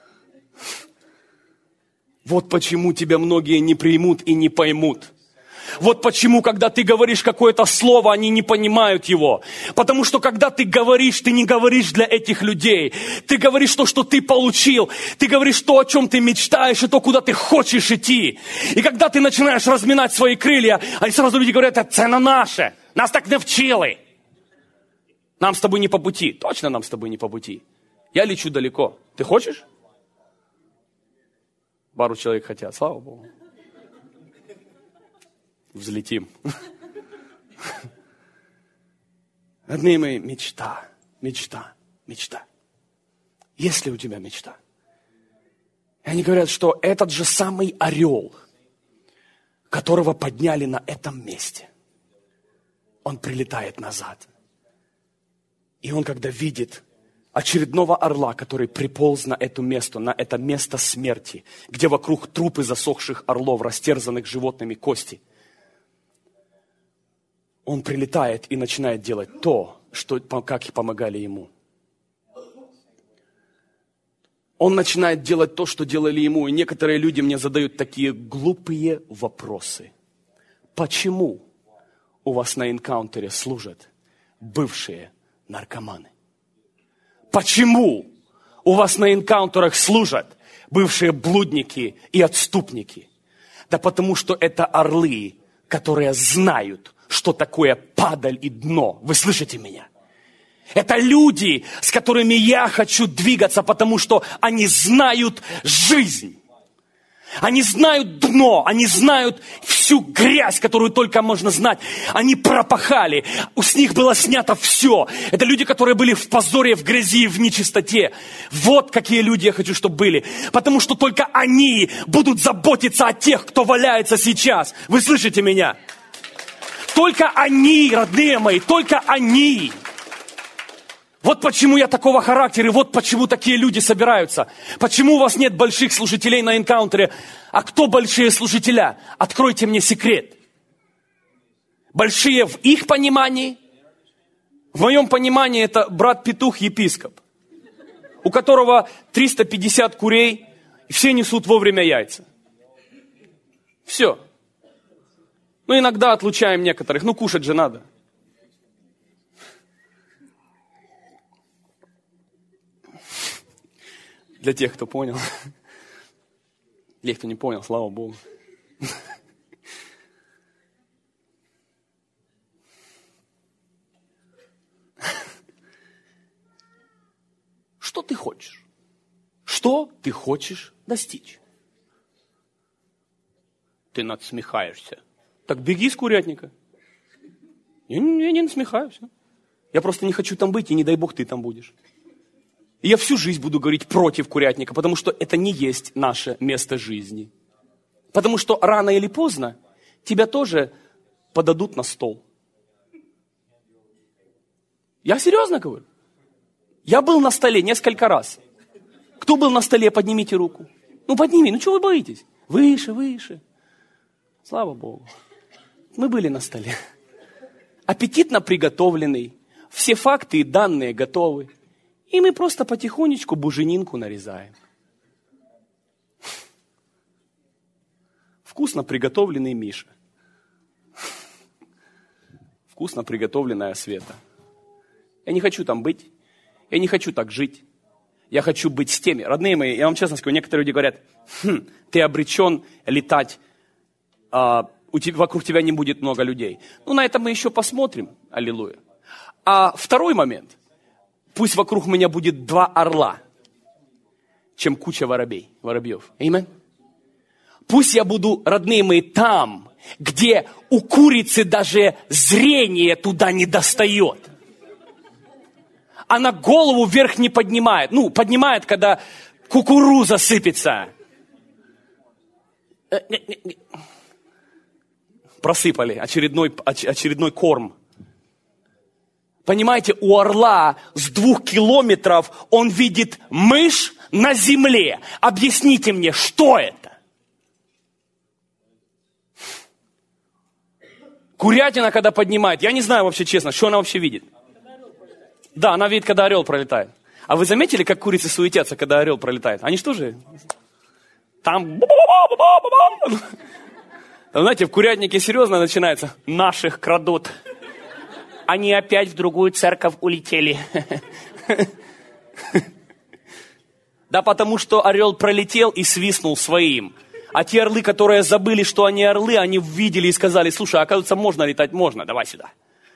Вот почему тебя многие не примут и не поймут. Вот почему, когда ты говоришь какое-то слово, они не понимают его. Потому что, когда ты говоришь, ты не говоришь для этих людей. Ты говоришь то, что ты получил. Ты говоришь то, о чем ты мечтаешь, и то, куда ты хочешь идти. И когда ты начинаешь разминать свои крылья, они сразу люди говорят, это цена наша. Нас так навчили. Нам с тобой не по пути. Точно нам с тобой не по пути. Я лечу далеко. Ты хочешь? Пару человек хотят. Слава Богу. Взлетим. Родные мои, мечта, мечта, мечта. Есть ли у тебя мечта? И они говорят, что этот же самый орел, которого подняли на этом месте, он прилетает назад. И он, когда видит очередного орла, который приполз на это место, на это место смерти, где вокруг трупы засохших орлов, растерзанных животными кости. Он прилетает и начинает делать то, что, как и помогали ему. Он начинает делать то, что делали ему. И некоторые люди мне задают такие глупые вопросы. Почему у вас на энкаунтере служат бывшие наркоманы? Почему у вас на энкаунтерах служат бывшие блудники и отступники? Да потому что это орлы, которые знают, что такое падаль и дно. Вы слышите меня? Это люди, с которыми я хочу двигаться, потому что они знают жизнь. Они знают дно, они знают всю грязь, которую только можно знать. Они пропахали, с них было снято все. Это люди, которые были в позоре, в грязи, в нечистоте. Вот какие люди я хочу, чтобы были. Потому что только они будут заботиться о тех, кто валяется сейчас. Вы слышите меня? Только они, родные мои, только они. Вот почему я такого характера, и вот почему такие люди собираются. Почему у вас нет больших служителей на энкаунтере? А кто большие служителя? Откройте мне секрет. Большие в их понимании. В моем понимании это брат-петух, епископ, у которого триста пятьдесят курей, и все несут вовремя яйца. Все. Ну, иногда отлучаем некоторых. Ну, кушать же надо. Для тех, кто понял. Для тех, кто не понял, слава Богу. Что ты хочешь? Что ты хочешь достичь? Ты надсмехаешься. Так беги с курятника. Я, я не насмехаюсь. Я просто не хочу там быть, и не дай Бог ты там будешь. И я всю жизнь буду говорить против курятника, потому что это не есть наше место жизни. Потому что рано или поздно тебя тоже подадут на стол. Я серьезно говорю. Я был на столе несколько раз. Кто был на столе, поднимите руку. Ну подними, ну чего вы боитесь? Выше, выше. Слава Богу. Мы были на столе. Аппетитно приготовленный. Все факты и данные готовы. И мы просто потихонечку буженинку нарезаем. Вкусно приготовленный Миша. Вкусно приготовленная Света. Я не хочу там быть. Я не хочу так жить. Я хочу быть с теми. Родные мои, я вам честно скажу, некоторые люди говорят, хм, ты обречен летать, а, у тебя, вокруг тебя не будет много людей. Ну, на это мы еще посмотрим. Аллилуйя. А второй момент. Пусть вокруг меня будет два орла, чем куча воробей, воробьев. Аминь. Пусть я буду, родные мои, там, где у курицы даже зрение туда не достает. Она голову вверх не поднимает. Ну, поднимает, когда кукуруза сыпется. Просыпали очередной, очередной корм. Понимаете, у орла с двух километров он видит мышь на земле. Объясните мне, что это? Курятина, когда поднимает, я не знаю вообще честно, что она вообще видит. Да, она видит, когда орел пролетает. А вы заметили, как курицы суетятся, когда орел пролетает? Они что же? Там... Знаете, в курятнике серьезно начинается. Наших крадут. Они опять в другую церковь улетели. Да потому что орел пролетел и свистнул своим. А те орлы, которые забыли, что они орлы, они увидели и сказали, слушай, оказывается, можно летать? Можно, давай сюда.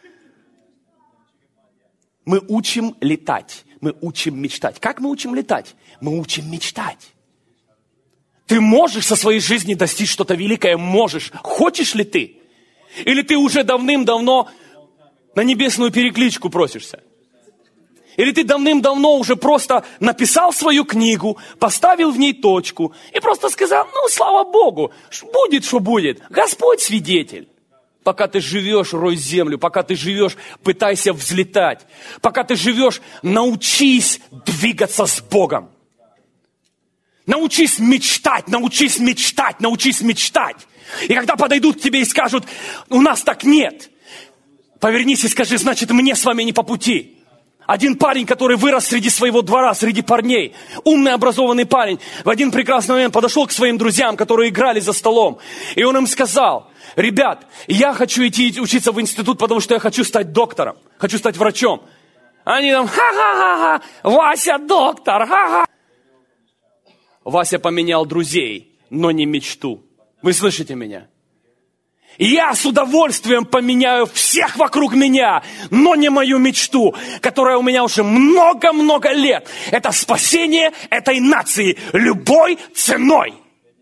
Мы учим летать, мы учим мечтать. Как мы учим летать? Мы учим мечтать. Ты можешь со своей жизни достичь что-то великое? Можешь. Хочешь ли ты? Или ты уже давным-давно на небесную перекличку просишься? Или ты давным-давно уже просто написал свою книгу, поставил в ней точку и просто сказал, ну, слава Богу, будет, что будет. Господь свидетель. Пока ты живешь, рой землю. Пока ты живешь, пытайся взлетать. Пока ты живешь, научись двигаться с Богом. Научись мечтать, научись мечтать, научись мечтать. И когда подойдут к тебе и скажут, у нас так нет, повернись и скажи, значит, мне с вами не по пути. Один парень, который вырос среди своего двора, среди парней, умный, образованный парень, в один прекрасный момент подошел к своим друзьям, которые играли за столом, и он им сказал, ребят, я хочу идти учиться в институт, потому что я хочу стать доктором, хочу стать врачом. Они там, ха-ха-ха-ха, Вася доктор, ха-ха. Вася поменял друзей, но не мечту. Вы слышите меня? Я с удовольствием поменяю всех вокруг меня, но не мою мечту, которая у меня уже много-много лет. Это спасение этой нации любой ценой.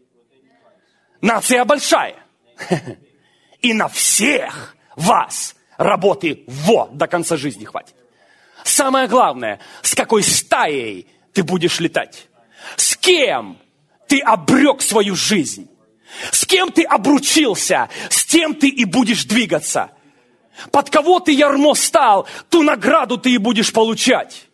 Нация большая. И на всех вас работы вот до конца жизни хватит. Самое главное, с какой стаей ты будешь летать. С кем ты обрек свою жизнь. С кем ты обручился, с тем ты и будешь двигаться. Под кого ты ярмо стал, ту награду ты и будешь получать.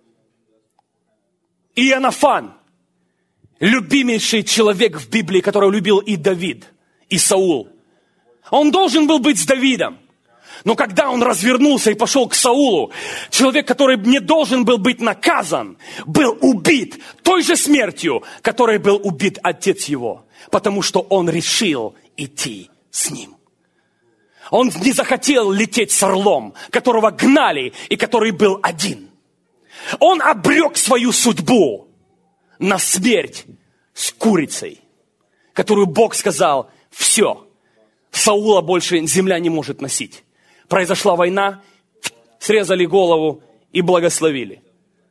Иоаннафан, любимейший человек в Библии, которого любил и Давид, и Саул. Он должен был быть с Давидом. Но когда он развернулся и пошел к Саулу, человек, который не должен был быть наказан, был убит той же смертью, которой был убит отец его, потому что он решил идти с ним. Он не захотел лететь с орлом, которого гнали и который был один. Он обрек свою судьбу на смерть с курицей, которую Бог сказал, все, Саула больше земля не может носить. Произошла война, срезали голову и благословили.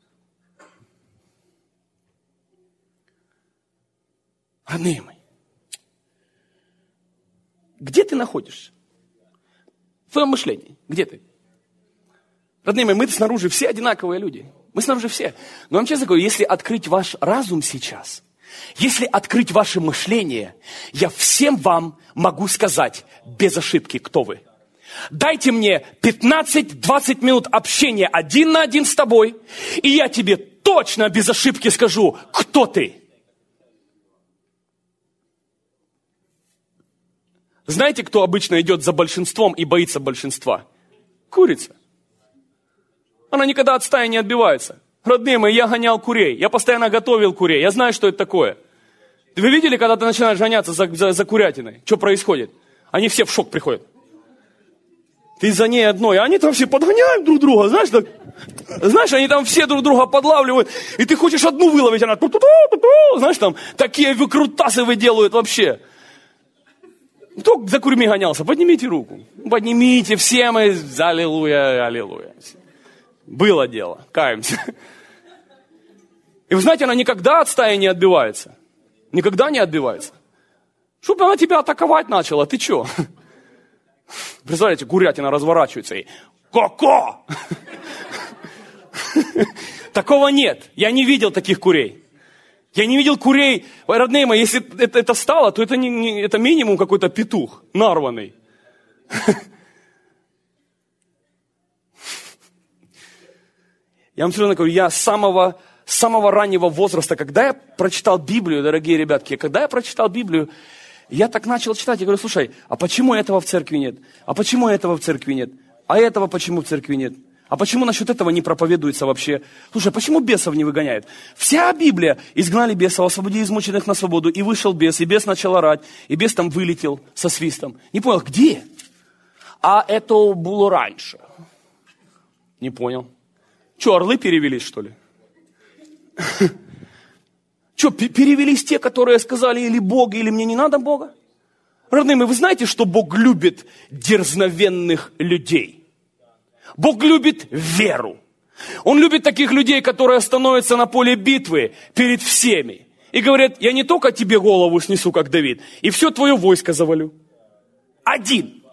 Родные мои, где ты находишься? В твоем мышлении. Где ты? Родные мои, мы снаружи все одинаковые люди. Мы снаружи все. Но я вам честно говорю, если открыть ваш разум сейчас, если открыть ваше мышление, я всем вам могу сказать без ошибки, кто вы. Дайте мне пятнадцать-двадцать минут общения один на один с тобой, и я тебе точно без ошибки скажу, кто ты. Знаете, кто обычно идет за большинством и боится большинства? Курица. Она никогда от стаи не отбивается. Родные мои, я гонял курей, я постоянно готовил курей, я знаю, что это такое. Вы видели, когда ты начинаешь гоняться за, за, за курятиной? Что происходит? Они все в шок приходят. Ты за ней одной, а они там все подгоняют друг друга, знаешь, так, знаешь, они там все друг друга подлавливают, и ты хочешь одну выловить, она, ту-ту-ту-ту-ту, знаешь, там, такие выкрутасы выделывают вообще. Кто за курьми гонялся? Поднимите руку, поднимите, все мы, аллилуйя, аллилуйя. Было дело, каемся. И вы знаете, она никогда от стаи не отбивается, никогда не отбивается. Чтобы она тебя атаковать начала, ты что? Представляете, курятина разворачивается и ко-ко! Такого нет. Я не видел таких курей. Я не видел курей. Родные мои, если это, это стало, то это, не, не, это минимум какой-то петух нарванный. Я вам серьезно говорю, я с самого, с самого раннего возраста, когда я прочитал Библию, дорогие ребятки, когда я прочитал Библию, я так начал читать, я говорю, слушай, а почему этого в церкви нет? А почему этого в церкви нет? А этого почему в церкви нет? А почему насчет этого не проповедуется вообще? Слушай, а почему бесов не выгоняют? Вся Библия, изгнали бесов, освободили измученных на свободу, и вышел бес, и бес начал орать, и бес там вылетел со свистом. Не понял, где? А это было раньше. Не понял. Что, орлы перевелись, что ли? Что, перевелись те, которые сказали или Бога, или мне не надо Бога? Родные мои, вы знаете, что Бог любит дерзновенных людей? Бог любит веру. Он любит таких людей, которые становятся на поле битвы перед всеми. И говорят, я не только тебе голову снесу, как Давид, и все твое войско завалю. Один.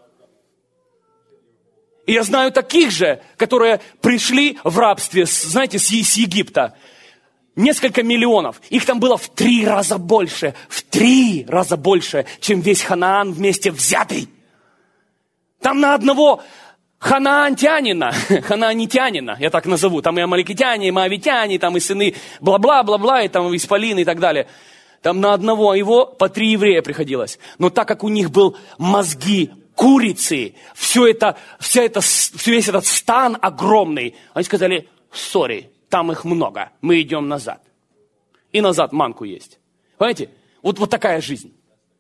И я знаю таких же, которые пришли в рабстве, знаете, с Египта. Несколько миллионов. Их там было в три раза больше. В три раза больше, чем весь Ханаан вместе взятый. Там на одного ханаантянина, ханаанитянина, я так назову, там и амаликитяне, и моавитяне, там и сыны бла-бла-бла-бла, и там исполины и так далее. Там на одного его по три еврея приходилось. Но так как у них был мозги курицы, все это, вся это, все весь этот стан огромный, они сказали, сори, там их много, мы идем назад. И назад манку есть. Понимаете? Вот, вот такая жизнь.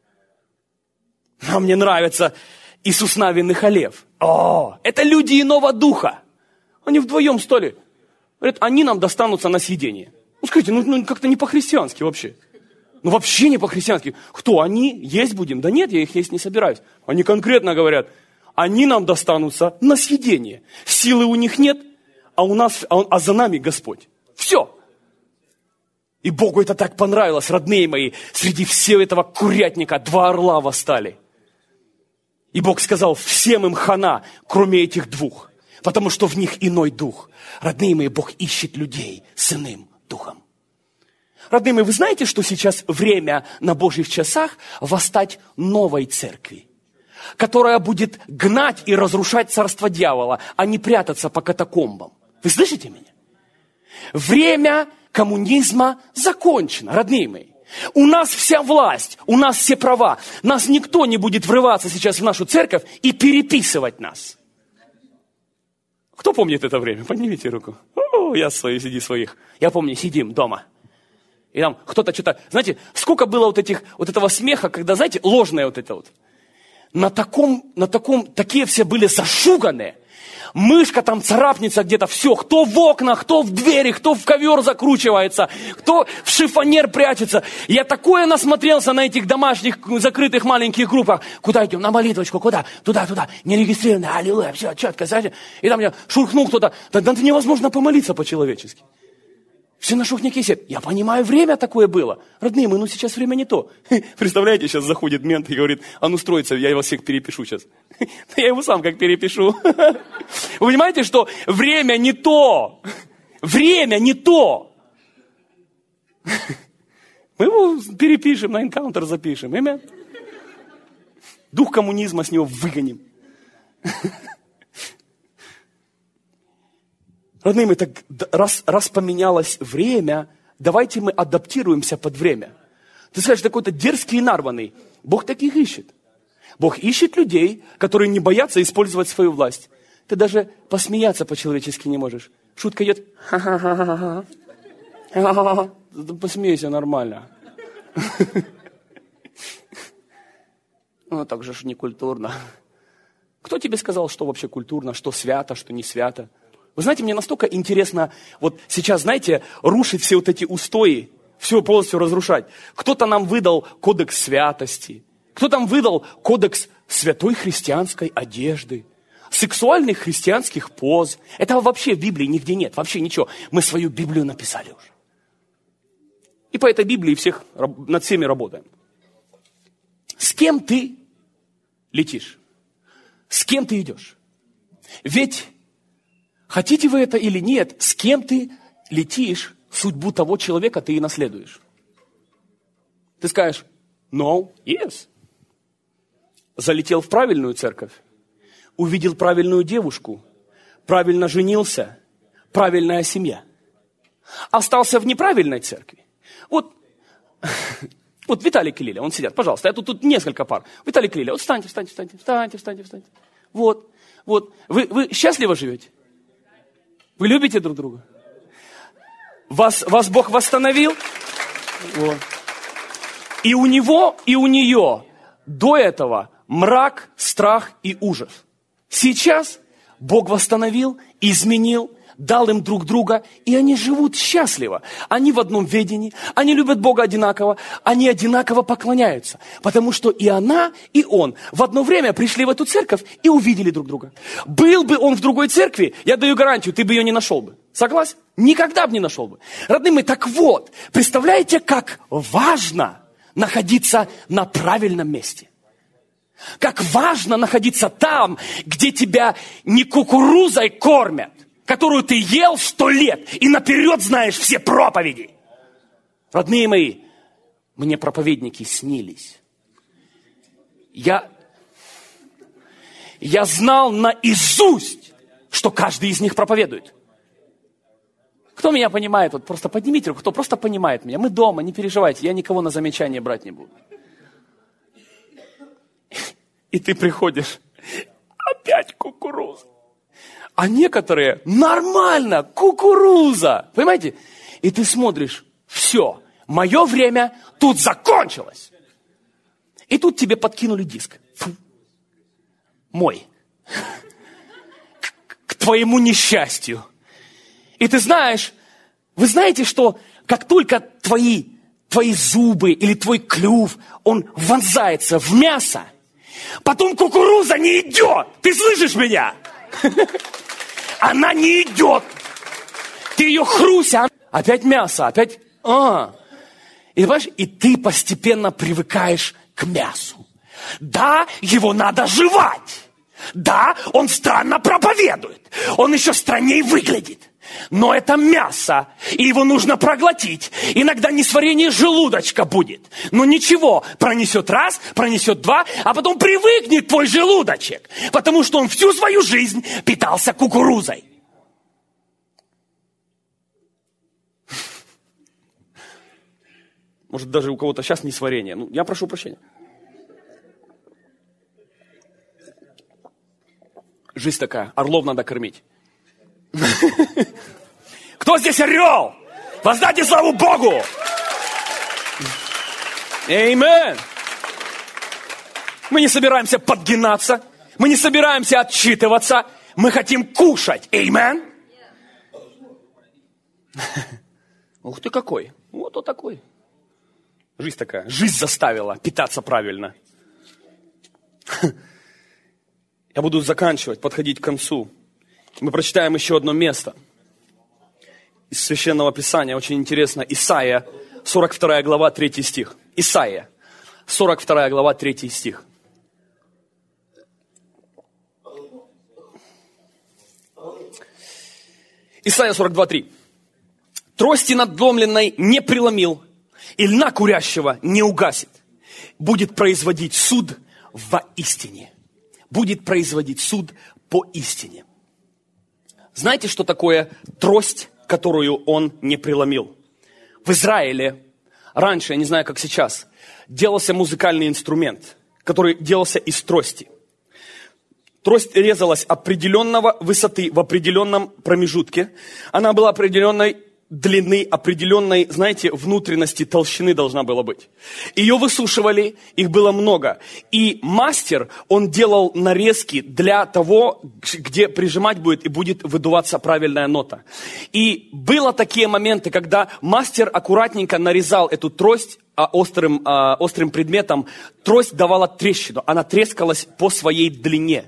А мне нравится Иисус Навин и Халев. О, это люди иного духа. Они вдвоем стали. Говорят, они нам достанутся на съедение. Ну, скажите, ну, ну как-то не по-христиански вообще. Ну, вообще не по-христиански. Кто, они? Есть будем? Да нет, я их есть не собираюсь. Они конкретно говорят, они нам достанутся на съедение. Силы у них нет, а, у нас, а, а за нами Господь. Все. И Богу это так понравилось, родные мои. Среди всего этого курятника два орла восстали. И Бог сказал, всем им хана, кроме этих двух. Потому что в них иной дух. Родные мои, Бог ищет людей с иным духом. Родные мои, вы знаете, что сейчас время на Божьих часах восстать новой церкви, которая будет гнать и разрушать царство дьявола, а не прятаться по катакомбам. Вы слышите меня? Время коммунизма закончено, родные мои. У нас вся власть, у нас все права. Нас никто не будет врываться сейчас в нашу церковь и переписывать нас. Кто помнит это время? Поднимите руку. О, я свои, среди своих. Я помню, сидим дома. И там кто-то что-то... Знаете, сколько было вот, этих, вот этого смеха, когда, знаете, ложное вот это вот. На таком, на таком, такие все были зашуганные. Мышка там царапнется где-то, все, кто в окнах, кто в двери, кто в ковер закручивается, кто в шифонер прячется. Я такое насмотрелся на этих домашних закрытых маленьких группах. Куда идем? На молитвочку, куда? Туда, туда, нерегистрированные, аллилуйя, все, четко, знаете. И там я шурхнул кто-то, да, да невозможно помолиться по-человечески. Все на шухняке сидят. Я понимаю, время такое было. Родные мы, ну сейчас время не то. Представляете, сейчас заходит мент и говорит, а ну строится, я вас всех перепишу сейчас. Я его сам как перепишу. Вы понимаете, что время не то. Время не то. Мы его перепишем, на энкаунтер запишем. Имя? Дух коммунизма с него выгоним. Родные мои, так раз, раз поменялось время, давайте мы адаптируемся под время. Ты скажешь, такой-то дерзкий и нарванный. Бог таких ищет. Бог ищет людей, которые не боятся использовать свою власть. Ты даже посмеяться по-человечески не можешь. Шутка идет. Ха-ха-ха-ха-ха. Посмейся нормально. Ну, так же ж не культурно. Кто тебе сказал, что вообще культурно, что свято, что не свято? Вы знаете, мне настолько интересно, вот сейчас, знаете, рушить все вот эти устои, все полностью разрушать. Кто-то нам выдал кодекс святости, кто-то нам выдал кодекс святой христианской одежды, сексуальных христианских поз. Этого вообще в Библии нигде нет, вообще ничего. Мы свою Библию написали уже. И по этой Библии всех, над всеми работаем. С кем ты летишь? С кем ты идешь? Ведь... Хотите вы это или нет, с кем ты летишь, судьбу того человека ты и наследуешь. Ты скажешь, no, yes. Залетел в правильную церковь, увидел правильную девушку, правильно женился, правильная семья. Остался в неправильной церкви. Вот, вот Виталик и Лиля, он сидят, пожалуйста, я тут, тут несколько пар. Виталик и Лиля, вот встаньте, встаньте, встаньте, встаньте, встаньте, встаньте. Вот, вот, вы, вы счастливо живете? Вы любите друг друга? Вас, вас Бог восстановил? Вот. И у него, и у нее до этого мрак, страх и ужас. Сейчас Бог восстановил, изменил, дал им друг друга, и они живут счастливо. Они в одном ведении, они любят Бога одинаково, они одинаково поклоняются. Потому что и она, и он в одно время пришли в эту церковь и увидели друг друга. Был бы он в другой церкви, я даю гарантию, ты бы ее не нашел бы. Согласен? Никогда бы не нашел бы. Родные мои, так вот, представляете, как важно находиться на правильном месте. Как важно находиться там, где тебя не кукурузой кормят, которую ты ел сто лет и наперед знаешь все проповеди. Родные мои, мне проповедники снились. Я, Я знал наизусть, что каждый из них проповедует. Кто меня понимает, вот просто поднимите руку, кто просто понимает меня. Мы дома, не переживайте, я никого на замечание брать не буду. И ты приходишь, опять кукуруза. А некоторые, нормально, кукуруза. Понимаете? И ты смотришь, все, мое время тут закончилось. И тут тебе подкинули диск. Фу. Мой. К, к твоему несчастью. И ты знаешь, вы знаете, что как только твои, твои зубы или твой клюв, он вонзается в мясо, потом кукуруза не идет. Ты слышишь меня? Она не идет. Ты ее хруся. Опять мясо, опять... А. И, понимаешь, и ты постепенно привыкаешь к мясу. Да, его надо жевать. Да, он странно проповедует. Он еще странней выглядит. Но это мясо, и его нужно проглотить. Иногда несварение желудочка будет. Но ничего, пронесет раз, пронесет два, а потом привыкнет твой желудочек. Потому что он всю свою жизнь питался кукурузой. Может, даже у кого-то сейчас несварение. Ну, я прошу прощения. Жизнь такая, орлов надо кормить. Кто здесь орел? Воздайте славу Богу! Аминь! Мы не собираемся подгинаться, мы не собираемся отчитываться, мы хотим кушать. Аминь! Ух ты какой! Вот он такой. Жизнь такая. Жизнь заставила питаться правильно. Я буду заканчивать, подходить к концу. Мы прочитаем еще одно место из Священного Писания. Очень интересно. Исайя, сорок вторая глава, третий стих. Исайя, сорок вторая глава, третий стих. Исайя сорок два, три. Трости надломленной не преломил, и льна курящего не угасит. Будет производить суд воистине. Будет производить суд по истине. Знаете, что такое трость, которую он не преломил? В Израиле раньше, я не знаю, как сейчас, делался музыкальный инструмент, который делался из трости. Трость резалась определенного высоты в определенном промежутке. Она была определенной длины, определенной, знаете, внутренности, толщины должна была быть. Ее высушивали, их было много. И мастер, он делал нарезки для того, где прижимать будет и будет выдуваться правильная нота. И было такие моменты, когда мастер аккуратненько нарезал эту трость а острым, а, острым предметом. Трость давала трещину, она трескалась по своей длине.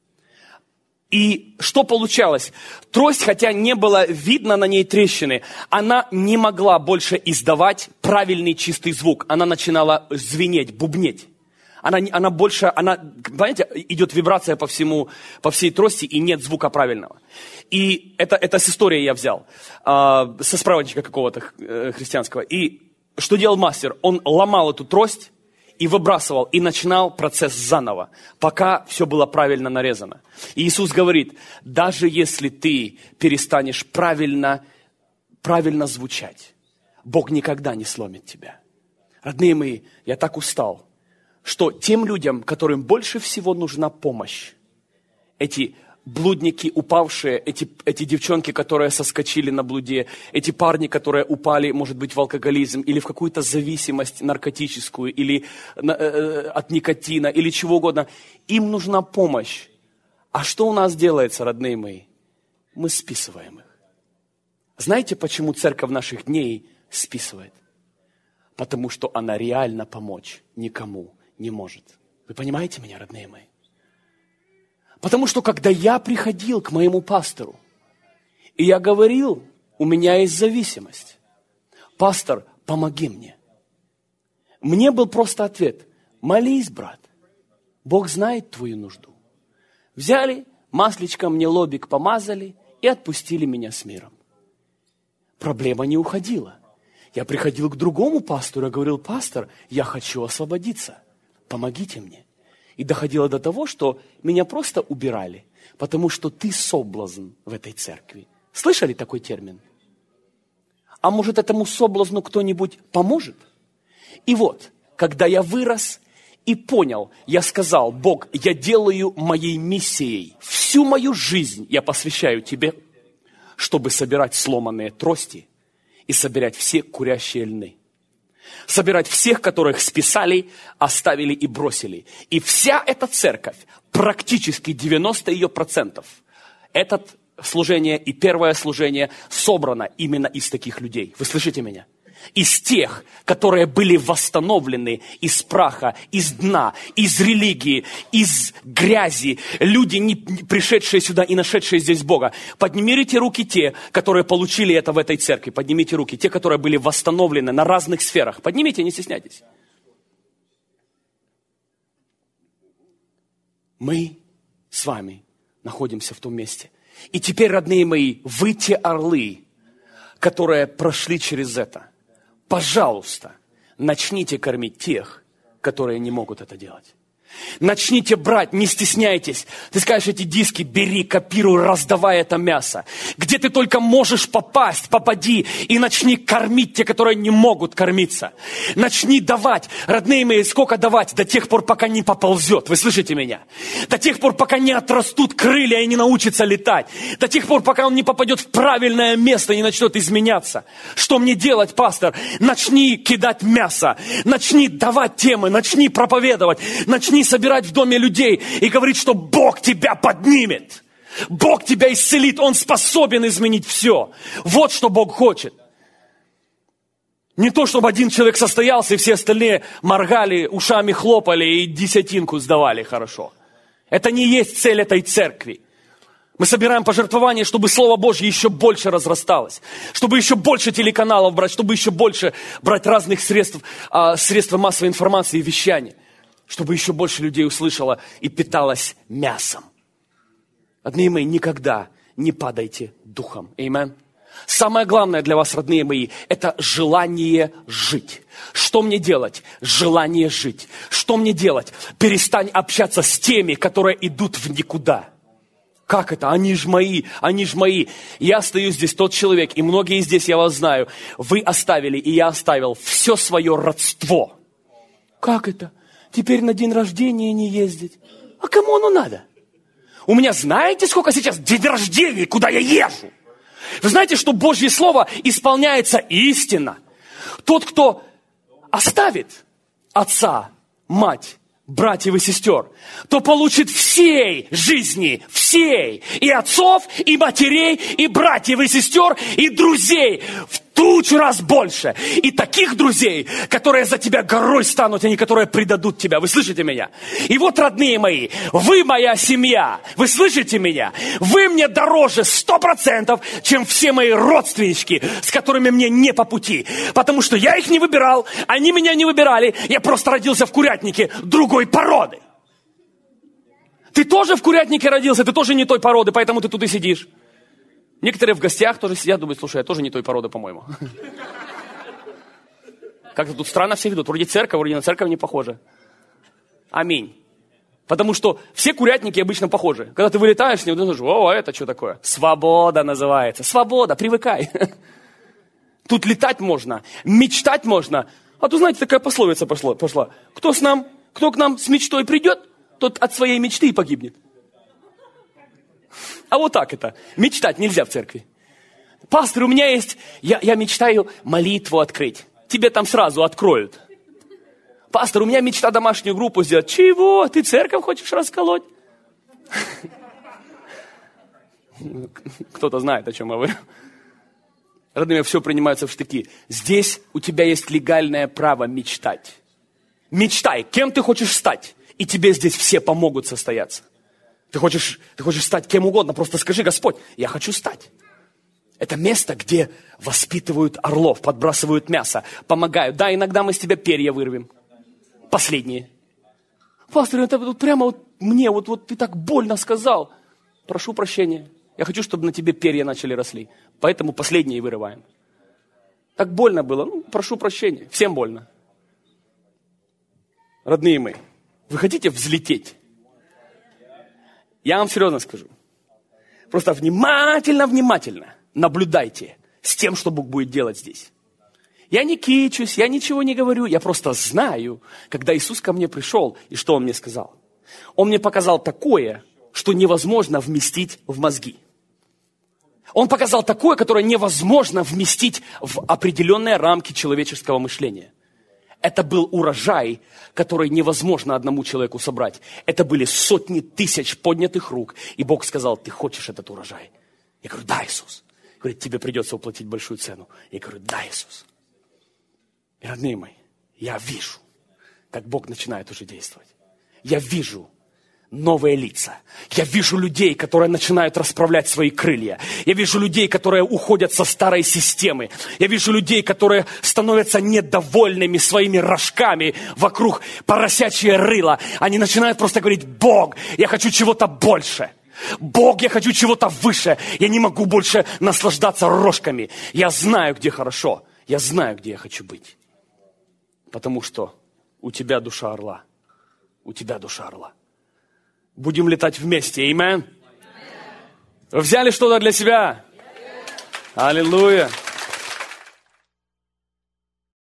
И что получалось? Трость, хотя не было видно на ней трещины, она не могла больше издавать правильный чистый звук. Она начинала звенеть, бубнеть. Она, она больше, она, понимаете, идет вибрация по всему, по всей трости, и нет звука правильного. И это, это с истории я взял, э, со справочника какого-то э, христианского. И что делал мастер? Он ломал эту трость и выбрасывал, и начинал процесс заново, пока все было правильно нарезано. И Иисус говорит, даже если ты перестанешь правильно, правильно звучать, Бог никогда не сломит тебя. Родные мои, я так устал, что тем людям, которым больше всего нужна помощь, эти блудники упавшие, эти, эти девчонки, которые соскочили на блуде, эти парни, которые упали, может быть, в алкоголизм или в какую-то зависимость наркотическую, или э, э, от никотина, или чего угодно, им нужна помощь. А что у нас делается, родные мои? Мы списываем их. Знаете, почему церковь наших дней списывает? Потому что она реально помочь никому не может. Вы понимаете меня, родные мои? Потому что когда я приходил к моему пастору, и я говорил, у меня есть зависимость. Пастор, помоги мне. Мне был просто ответ, молись, брат. Бог знает твою нужду. Взяли, масличком мне лобик помазали и отпустили меня с миром. Проблема не уходила. Я приходил к другому пастору и говорил, пастор, я хочу освободиться. Помогите мне. И доходило до того, что меня просто убирали, потому что ты соблазн в этой церкви. Слышали такой термин? А может, этому соблазну кто-нибудь поможет? И вот, когда я вырос и понял, я сказал: Бог, я делаю моей миссией, всю мою жизнь я посвящаю Тебе, чтобы собирать сломанные трости и собирать все курящие льны. Собирать всех, которых списали, оставили и бросили. И вся эта церковь, практически девяносто ее процентов, это служение и первое служение собрано именно из таких людей. Вы слышите меня? Из тех, которые были восстановлены из праха, из дна, из религии, из грязи. Люди, не пришедшие сюда и нашедшие здесь Бога. Поднимите руки те, которые получили это в этой церкви. Поднимите руки. Те, которые были восстановлены на разных сферах. Поднимите, не стесняйтесь. Мы с вами находимся в том месте. И теперь, родные мои, вы те орлы, которые прошли через это. Пожалуйста, начните кормить тех, которые не могут это делать. Начните брать, не стесняйтесь. Ты скажешь, эти диски бери, копируй, раздавай это мясо. Где ты только можешь попасть, попади и начни кормить те, которые не могут кормиться. Начни давать. Родные мои, сколько давать? До тех пор, пока не поползет. Вы слышите меня? До тех пор, пока не отрастут крылья и не научится летать. До тех пор, пока он не попадет в правильное место и не начнет изменяться. Что мне делать, пастор? Начни кидать мясо. Начни давать темы. Начни проповедовать. Начни собирать в доме людей и говорить, что Бог тебя поднимет. Бог тебя исцелит. Он способен изменить все. Вот что Бог хочет. Не то, чтобы один человек состоялся, и все остальные моргали, ушами хлопали и десятинку сдавали хорошо. Это не есть цель этой церкви. Мы собираем пожертвования, чтобы Слово Божье еще больше разрасталось. Чтобы еще больше телеканалов брать, чтобы еще больше брать разных средств, средств массовой информации и вещания. Чтобы еще больше людей услышало и питалось мясом. Родные мои, никогда не падайте духом. Аминь. Самое главное для вас, родные мои, это желание жить. Что мне делать? Желание жить. Что мне делать? Перестань общаться с теми, которые идут в никуда. Как это? Они ж мои, они ж мои. Я остаюсь здесь, тот человек, и многие здесь, я вас знаю, вы оставили, и я оставил все свое родство. Как это? Теперь на день рождения не ездить. А кому оно надо? У меня знаете, сколько сейчас день рождения, куда я езжу? Вы знаете, что Божье Слово исполняется истинно. Тот, кто оставит отца, мать, братьев и сестер, то получит всей жизни, всей, и отцов, и матерей, и братьев и сестер, и друзей в тысячу раз больше. И таких друзей, которые за тебя горой станут, а не которые предадут тебя. Вы слышите меня? И вот, родные мои, вы моя семья. Вы слышите меня? Вы мне дороже сто процентов, чем все мои родственнички, с которыми мне не по пути. Потому что я их не выбирал, они меня не выбирали. Я просто родился в курятнике другой породы. Ты тоже в курятнике родился, ты тоже не той породы, поэтому ты тут и сидишь. Некоторые в гостях тоже сидят, думают, слушай, я тоже не той породы, по-моему. Как-то тут странно все ведут. Вроде церковь, вроде на церковь не похоже. Аминь. Потому что все курятники обычно похожи. Когда ты вылетаешь с него, ты думаешь, о, это что такое? Свобода называется. Свобода, привыкай. Тут летать можно, мечтать можно. А то, знаете, такая пословица пошла. пошла. Кто, с нам, кто к нам с мечтой придет, тот от своей мечты и погибнет. А вот так это. Мечтать нельзя в церкви. Пастор, у меня есть... Я, я мечтаю молитву открыть. Тебе там сразу откроют. Пастор, у меня мечта домашнюю группу сделать. Чего? Ты церковь хочешь расколоть? Кто-то знает, о чем я говорю. Родные, все принимается в штыки. Здесь у тебя есть легальное право мечтать. Мечтай, кем ты хочешь стать. И тебе здесь все помогут состояться. Ты хочешь, ты хочешь стать кем угодно, просто скажи, Господь, я хочу стать. Это место, где воспитывают орлов, подбрасывают мясо, помогают. Да, иногда мы с тебя перья вырвем. Последние. Пастор, это вот прямо вот мне, вот, вот ты так больно сказал. Прошу прощения. Я хочу, чтобы на тебе перья начали росли. Поэтому последние вырываем. Так больно было. Ну, прошу прощения. Всем больно. Родные мои, Вы хотите взлететь? Я вам серьезно скажу. Просто внимательно, внимательно наблюдайте с тем, что Бог будет делать здесь. Я не кичусь, я ничего не говорю, я просто знаю, когда Иисус ко мне пришел, и что Он мне сказал. Он мне показал такое, что невозможно вместить в мозги. Он показал такое, которое невозможно вместить в определенные рамки человеческого мышления. Это был урожай, который невозможно одному человеку собрать. Это были сотни тысяч поднятых рук. И Бог сказал: ты хочешь этот урожай? Я говорю: да, Иисус. Говорит: тебе придется уплатить большую цену. Я говорю: да, Иисус. И, родные мои, я вижу, как Бог начинает уже действовать. Я вижу новые лица. Я вижу людей, которые начинают расправлять свои крылья. Я вижу людей, которые уходят со старой системы. Я вижу людей, которые становятся недовольными своими рожками вокруг поросячье рыло. Они начинают просто говорить: Бог, я хочу чего-то больше. Бог, я хочу чего-то выше. Я не могу больше наслаждаться рожками. Я знаю, где хорошо. Я знаю, где я хочу быть. Потому что у тебя душа орла. У тебя душа орла. Будем летать вместе. Аминь. Вы взяли что-то для себя? Аллилуйя.